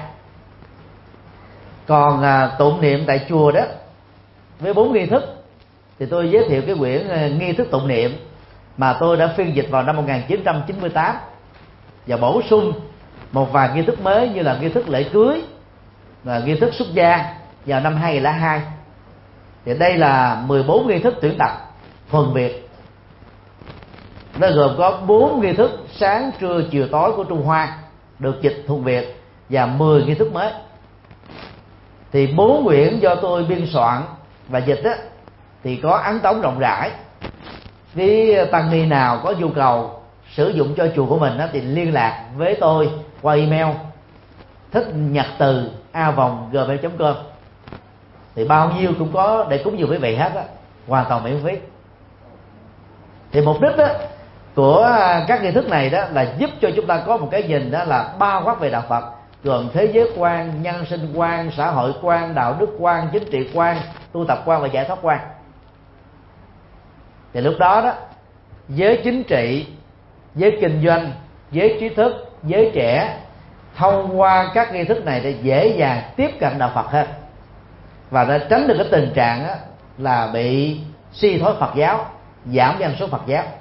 Còn tụng niệm tại chùa đó với 4 nghi thức thì tôi giới thiệu cái quyển nghi thức tụng niệm mà tôi đã phiên dịch vào năm 1998, và bổ sung một vài nghi thức mới như là nghi thức lễ cưới và nghi thức xuất gia vào năm 2002. Thì đây là 14 nghi thức tuyển tập thuần Việt. Nó gồm có 4 nghi thức sáng, trưa, chiều, tối của Trung Hoa được dịch thuần Việt và 10 nghi thức mới. Thì 4 quyển do tôi biên soạn và dịch á, thì có ấn tống rộng rãi. Với tăng ni nào có nhu cầu sử dụng cho chùa của mình á, thì liên lạc với tôi qua email thích.nhật từ@gmail.com, thì bao nhiêu cũng có để cúng dường quý vị hết á, hoàn toàn miễn phí. Thì mục đích đó của các nghi thức này đó là giúp cho chúng ta có một cái nhìn đó là bao quát về đạo Phật, gồm thế giới quan, nhân sinh quan, xã hội quan, đạo đức quan, chính trị quan, tu tập quan và giải thoát quan. Thì lúc đó đó, giới chính trị, giới kinh doanh, giới trí thức, giới trẻ thông qua các nghi thức này để dễ dàng tiếp cận đạo Phật hơn, và đã tránh được cái tình trạng đó là bị suy thoái Phật giáo, giảm dân số Phật giáo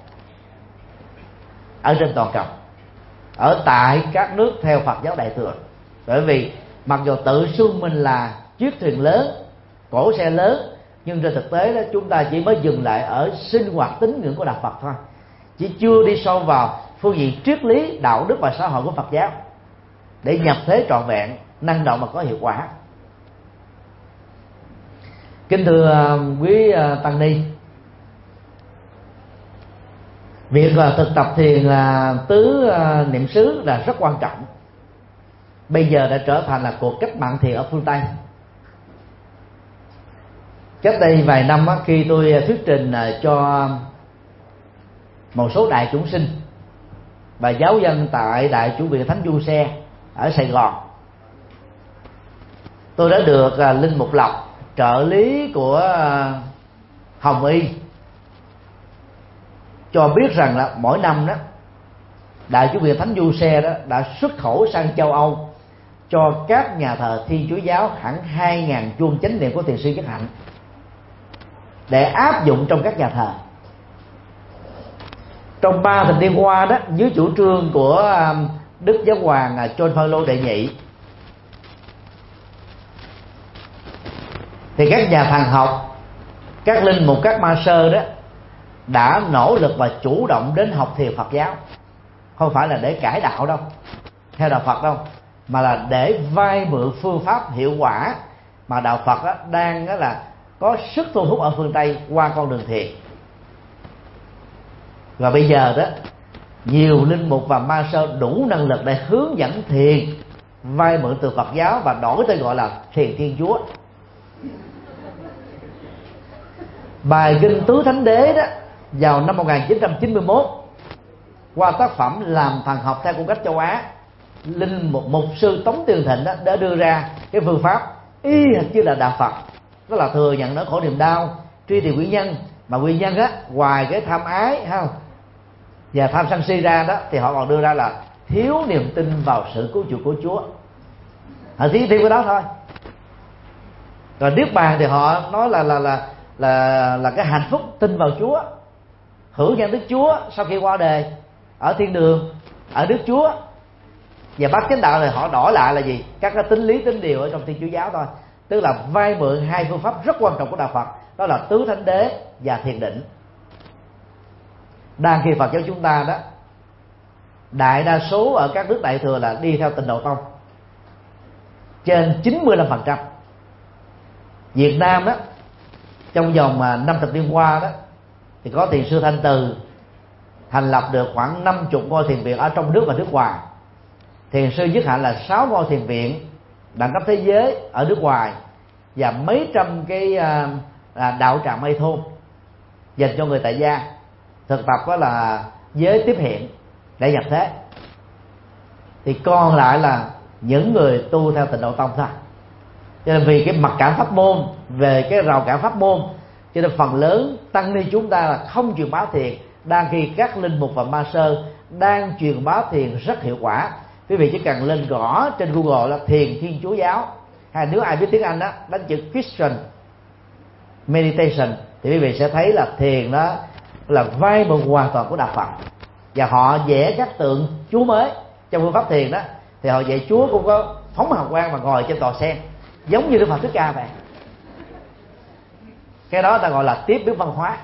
ở trên toàn cầu, ở tại các nước theo Phật giáo Đại thừa. Bởi vì mặc dù tự xưng mình là chiếc thuyền lớn, cỗ xe lớn, nhưng trên thực tế đó chúng ta chỉ mới dừng lại ở sinh hoạt tín ngưỡng của đạo Phật thôi, chỉ chưa đi sâu vào phương diện triết lý, đạo đức và xã hội của Phật giáo để nhập thế trọn vẹn, năng động và có hiệu quả. Kính thưa quý tăng ni, việc thực tập thiền tứ niệm xứ là rất quan trọng. Bây giờ đã trở thành là cuộc cách mạng thiền ở phương Tây. Cách đây vài năm khi tôi thuyết trình cho một số đại chúng sinh và giáo dân tại Đại Chủ viện Thánh Du Xe ở Sài Gòn, tôi đã được Linh Mục Lộc, trợ lý của Hồng Y, cho biết rằng là mỗi năm đó Đại Chủ viện Thánh Du Xe đó đã xuất khẩu sang châu Âu cho các nhà thờ Thiên Chúa giáo hẳn 2.000 chuông chánh niệm của thiền sư Nhất Hạnh để áp dụng trong các nhà thờ. Trong 3 thập niên qua đó, dưới chủ trương của Đức Giáo hoàng John Paul đệ nhị, thì các nhà thần học, các linh mục, các ma sơ đó đã nỗ lực và chủ động đến học thiền Phật giáo, không phải là để cải đạo đâu, theo đạo Phật đâu, mà là để vay mượn phương pháp hiệu quả mà đạo Phật đó đang đó là có sức thu hút ở phương Tây qua con đường thiền. Và bây giờ đó, nhiều linh mục và ma sơ đủ năng lực để hướng dẫn thiền vay mượn từ Phật giáo và đổi tên gọi là thiền Thiên Chúa. Bài kinh Tứ Thánh Đế đó vào năm 1991 qua tác phẩm Làm Thần Học theo Cung cách Châu Á, linh mục sư Tống Tiền Thịnh đó đã đưa ra cái phương pháp y hệt như là đạo Phật, đó là thừa nhận nỗi khổ niềm đau, truy tìm nguyên nhân, mà nguyên nhân á ngoài cái tham ái không và tham sân si ra đó, thì họ còn đưa ra là thiếu niềm tin vào sự cứu chuộc của Chúa. họ chỉ thêm cái đó thôi. Rồi niết bàn thì họ nói là cái hạnh phúc tin vào Chúa, hưởng nhận Đức Chúa sau khi qua đời ở thiên đường, ở Đức Chúa. Và bát chánh đạo thì họ đổi lại là gì? Các cái tính lý tính điều ở trong Thiên Chúa giáo thôi. Tức là vay mượn hai phương pháp rất quan trọng của đạo Phật, đó là tứ thánh đế và thiền định. Đang khi Phật giáo chúng ta đó, đại đa số ở các nước Đại thừa là đi theo Tịnh Độ Tông, trên 95%. Việt Nam đó, trong vòng 5 thập niên qua đó, thì có thiền sư Thanh Từ thành lập được khoảng 50 ngôi thiền viện ở trong nước và nước ngoài. Thiền sư Nhất Hạnh là 6 ngôi thiền viện đẳng cấp thế giới ở nước ngoài, và mấy trăm cái đạo tràng Mây Thôn dành cho người tại gia thực tập, đó là giới tiếp hiện để nhập thế. Thì còn lại là những người tu theo Tịnh Độ Tông thôi. Cho nên vì cái mặc cảm pháp môn, về cái rào cản pháp môn, cho nên phần lớn tăng ni chúng ta là không truyền bá thiền, đang khi các linh mục và ma sơ đang truyền bá thiền rất hiệu quả. Quý vị chỉ cần lên gõ trên Google là thiền Thiên Chúa giáo, hay nếu ai biết tiếng Anh đó đánh chữ Christian meditation, thì quý vị sẽ thấy là thiền đó là vai mượn hoàn toàn của đạo Phật. Và họ vẽ các tượng Chúa mới trong phương pháp thiền đó, thì họ vẽ Chúa cũng có phóng hào quang và ngồi trên tòa sen, giống như Đức Phật Thích Ca vậy. Cái đó ta gọi là tiếp biến văn hóa.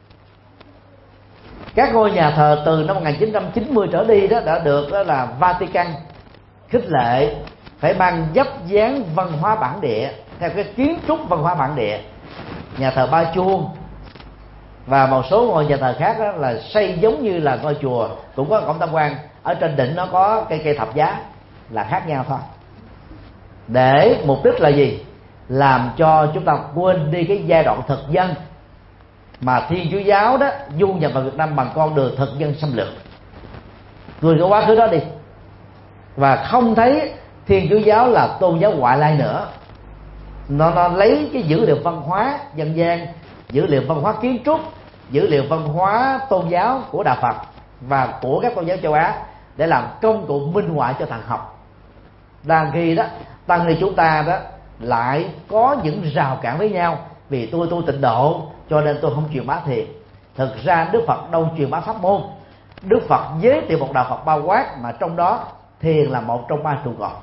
Các ngôi nhà thờ từ năm 1990 trở đi đó đã được đó là Vatican khích lệ phải mang dấp dáng văn hóa bản địa theo cái kiến trúc văn hóa bản địa. Nhà thờ Ba Chuông và một số ngôi nhà thờ khác đó là xây giống như là ngôi chùa, cũng có cổng tam quan, ở trên đỉnh nó có cây thập giá, là khác nhau thôi. Để mục đích là gì? Làm cho chúng ta quên đi cái giai đoạn thực dân mà Thiên Chúa giáo đó du nhập vào Việt Nam bằng con đường thực dân xâm lược. Người cái quá khứ đó đi, và không thấy Thiên Chúa giáo là tôn giáo ngoại lai nữa. Nó lấy cái dữ liệu văn hóa dân gian, dữ liệu văn hóa kiến trúc, dữ liệu văn hóa tôn giáo của đạo Phật và của các tôn giáo châu Á để làm công cụ minh họa cho thần học. Đang khi đó tăng ni chúng ta đó lại có những rào cản với nhau, vì tôi tu Tịnh Độ cho nên tôi không truyền bá thiền. Thực ra Đức Phật đâu truyền bá pháp môn. Đức Phật giới thiệu một đạo Phật bao quát, mà trong đó thiền là một trong 3 trụ cột.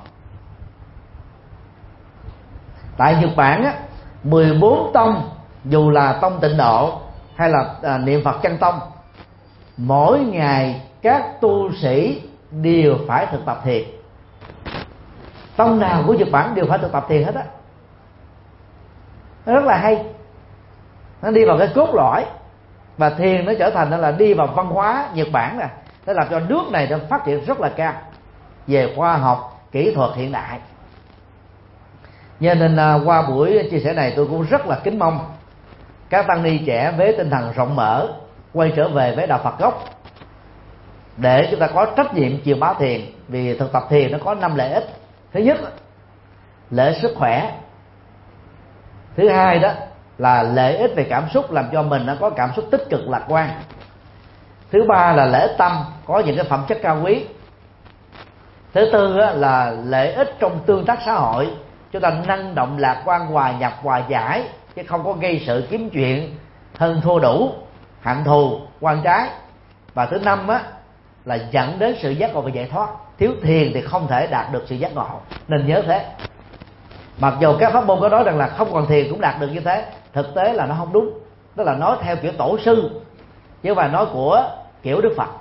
Tại Nhật Bản á, 14 tông, dù là tông Tịnh Độ hay là niệm Phật chân tông, mỗi ngày các tu sĩ đều phải thực tập thiền. Tông nào của Nhật Bản đều phải thực tập thiền hết á. Nó rất là hay, nó đi vào cái cốt lõi, và thiền nó trở thành là đi vào văn hóa Nhật Bản nè. Nó làm cho nước này nó phát triển rất là cao về khoa học kỹ thuật hiện đại. Cho nên qua buổi chia sẻ này tôi cũng rất là kính mong các tăng ni trẻ với tinh thần rộng mở quay trở về với đạo Phật gốc, để chúng ta có trách nhiệm truyền bá thiền. Vì thực tập thiền nó có 5 lợi ích. Thứ nhất, lợi ích sức khỏe. Thứ hai đó là lợi ích về cảm xúc, làm cho mình nó có cảm xúc tích cực lạc quan. Thứ ba là lợi ích tâm, có những cái phẩm chất cao quý. Thứ tư là lợi ích trong tương tác xã hội, chúng ta năng động lạc quan, hòa nhập hòa giải, chứ không có gây sự kiếm chuyện, hơn thua đủ, hận thù, quan trái. Và thứ năm là dẫn đến sự giác ngộ và giải thoát. Thiếu thiền thì không thể đạt được sự giác ngộ, nên nhớ thế. Mặc dù các pháp môn có nói rằng là không còn thiền cũng đạt được như thế, thực tế là nó không đúng. Đó là nói theo kiểu tổ sư, chứ không phải nói của kiểu Đức Phật.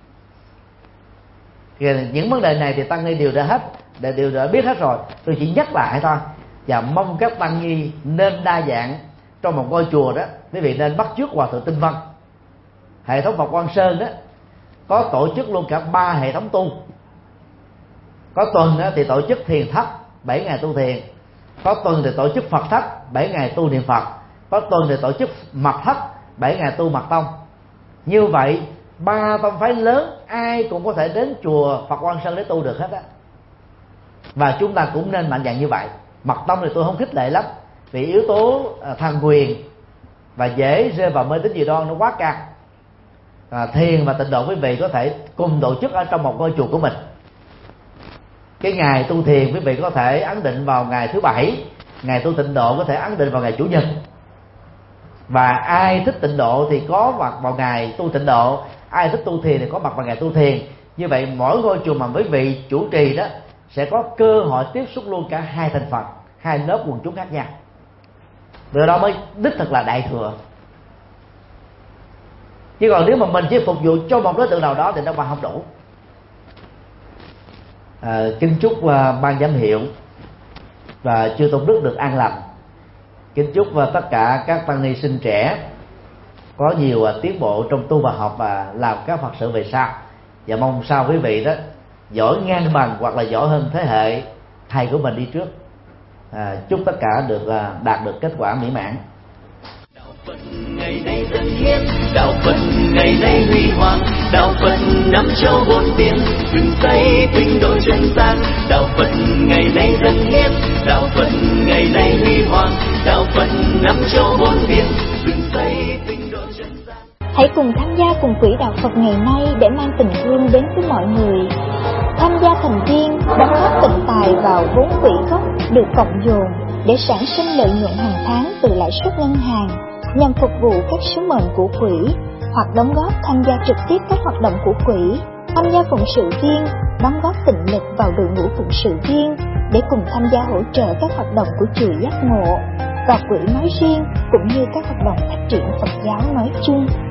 Những vấn đề này thì tăng ni đều đã biết hết rồi. Tôi chỉ nhắc lại thôi, và mong các tăng ni nên đa dạng. Trong một ngôi chùa đó, quý vị nên bắt chước Hòa Thượng Tinh Văn. Hệ thống Phật Quang Sơn đó có tổ chức luôn cả 3 hệ thống tu. Có tuần thì tổ chức thiền thất 7 ngày tu thiền, có tuần thì tổ chức Phật thất 7 ngày tu niệm Phật, có tuần thì tổ chức mật thất 7 ngày tu mật tông. Như vậy 3 tông phái lớn ai cũng có thể đến chùa Phật Quang Sơn để tu được hết á. Và chúng ta cũng nên mạnh dạn như vậy. Mật tông thì tôi không khích lệ lắm, vì yếu tố thần quyền và dễ rơi vào mê tín dị đoan nó quá cao. Thiền và Tịnh Độ quý vị có thể cùng tổ chức ở trong một ngôi chùa của mình. cái ngày tu thiền quý vị có thể ấn định vào ngày thứ Bảy, ngày tu tịnh độ có thể ấn định vào ngày Chủ nhật. Và ai thích tịnh độ thì có mặt vào ngày tu tịnh độ, ai thích tu thiền thì có mặt vào ngày tu thiền. Như vậy mỗi ngôi chùa mà với vị chủ trì đó sẽ có cơ hội tiếp xúc luôn cả hai thành phần, hai lớp quần chúng khác nhau. Từ đó mới đích thực là đại thừa. Chứ còn nếu mà mình chỉ phục vụ cho một đối tượng nào đó thì nó còn không đủ. Kính chúc ban giám hiệu và chư tôn đức được an lành. Kính chúc tất cả các tăng ni sinh trẻ có nhiều tiến bộ trong tu và học và làm các Phật sự về sau. Và mong sao quý vị đó giỏi ngang bằng hoặc là giỏi hơn thế hệ thầy của mình đi trước. Chúc tất cả được đạt được kết quả mỹ mãn. Đạo Phật ngày nay dân hiến, đạo Phật ngày nay huy hoàng, đạo Phật năm châu bốn biển, dựng xây tinh độ chân gian. Đạo Phật ngày nay dân hiến, đạo Phật ngày nay huy hoàng, đạo Phật năm châu bốn biển, dựng xây tinh độ chân gian. Hãy cùng tham gia cùng quỹ đạo Phật ngày nay để mang tình thương đến với mọi người. Tham gia thành viên đóng góp tịnh tài vào vốn quỹ gốc được cộng dồn để sản sinh lợi nhuận hàng tháng từ lãi suất ngân hàng nhằm phục vụ các sứ mệnh của quỹ, hoặc đóng góp tham gia trực tiếp các hoạt động của quỹ, tham gia phụng sự viên, đóng góp tịnh lực vào đội ngũ phụng sự viên để cùng tham gia hỗ trợ các hoạt động của chùa Giác Ngộ và quỹ nói riêng cũng như các hoạt động phát triển Phật giáo nói chung.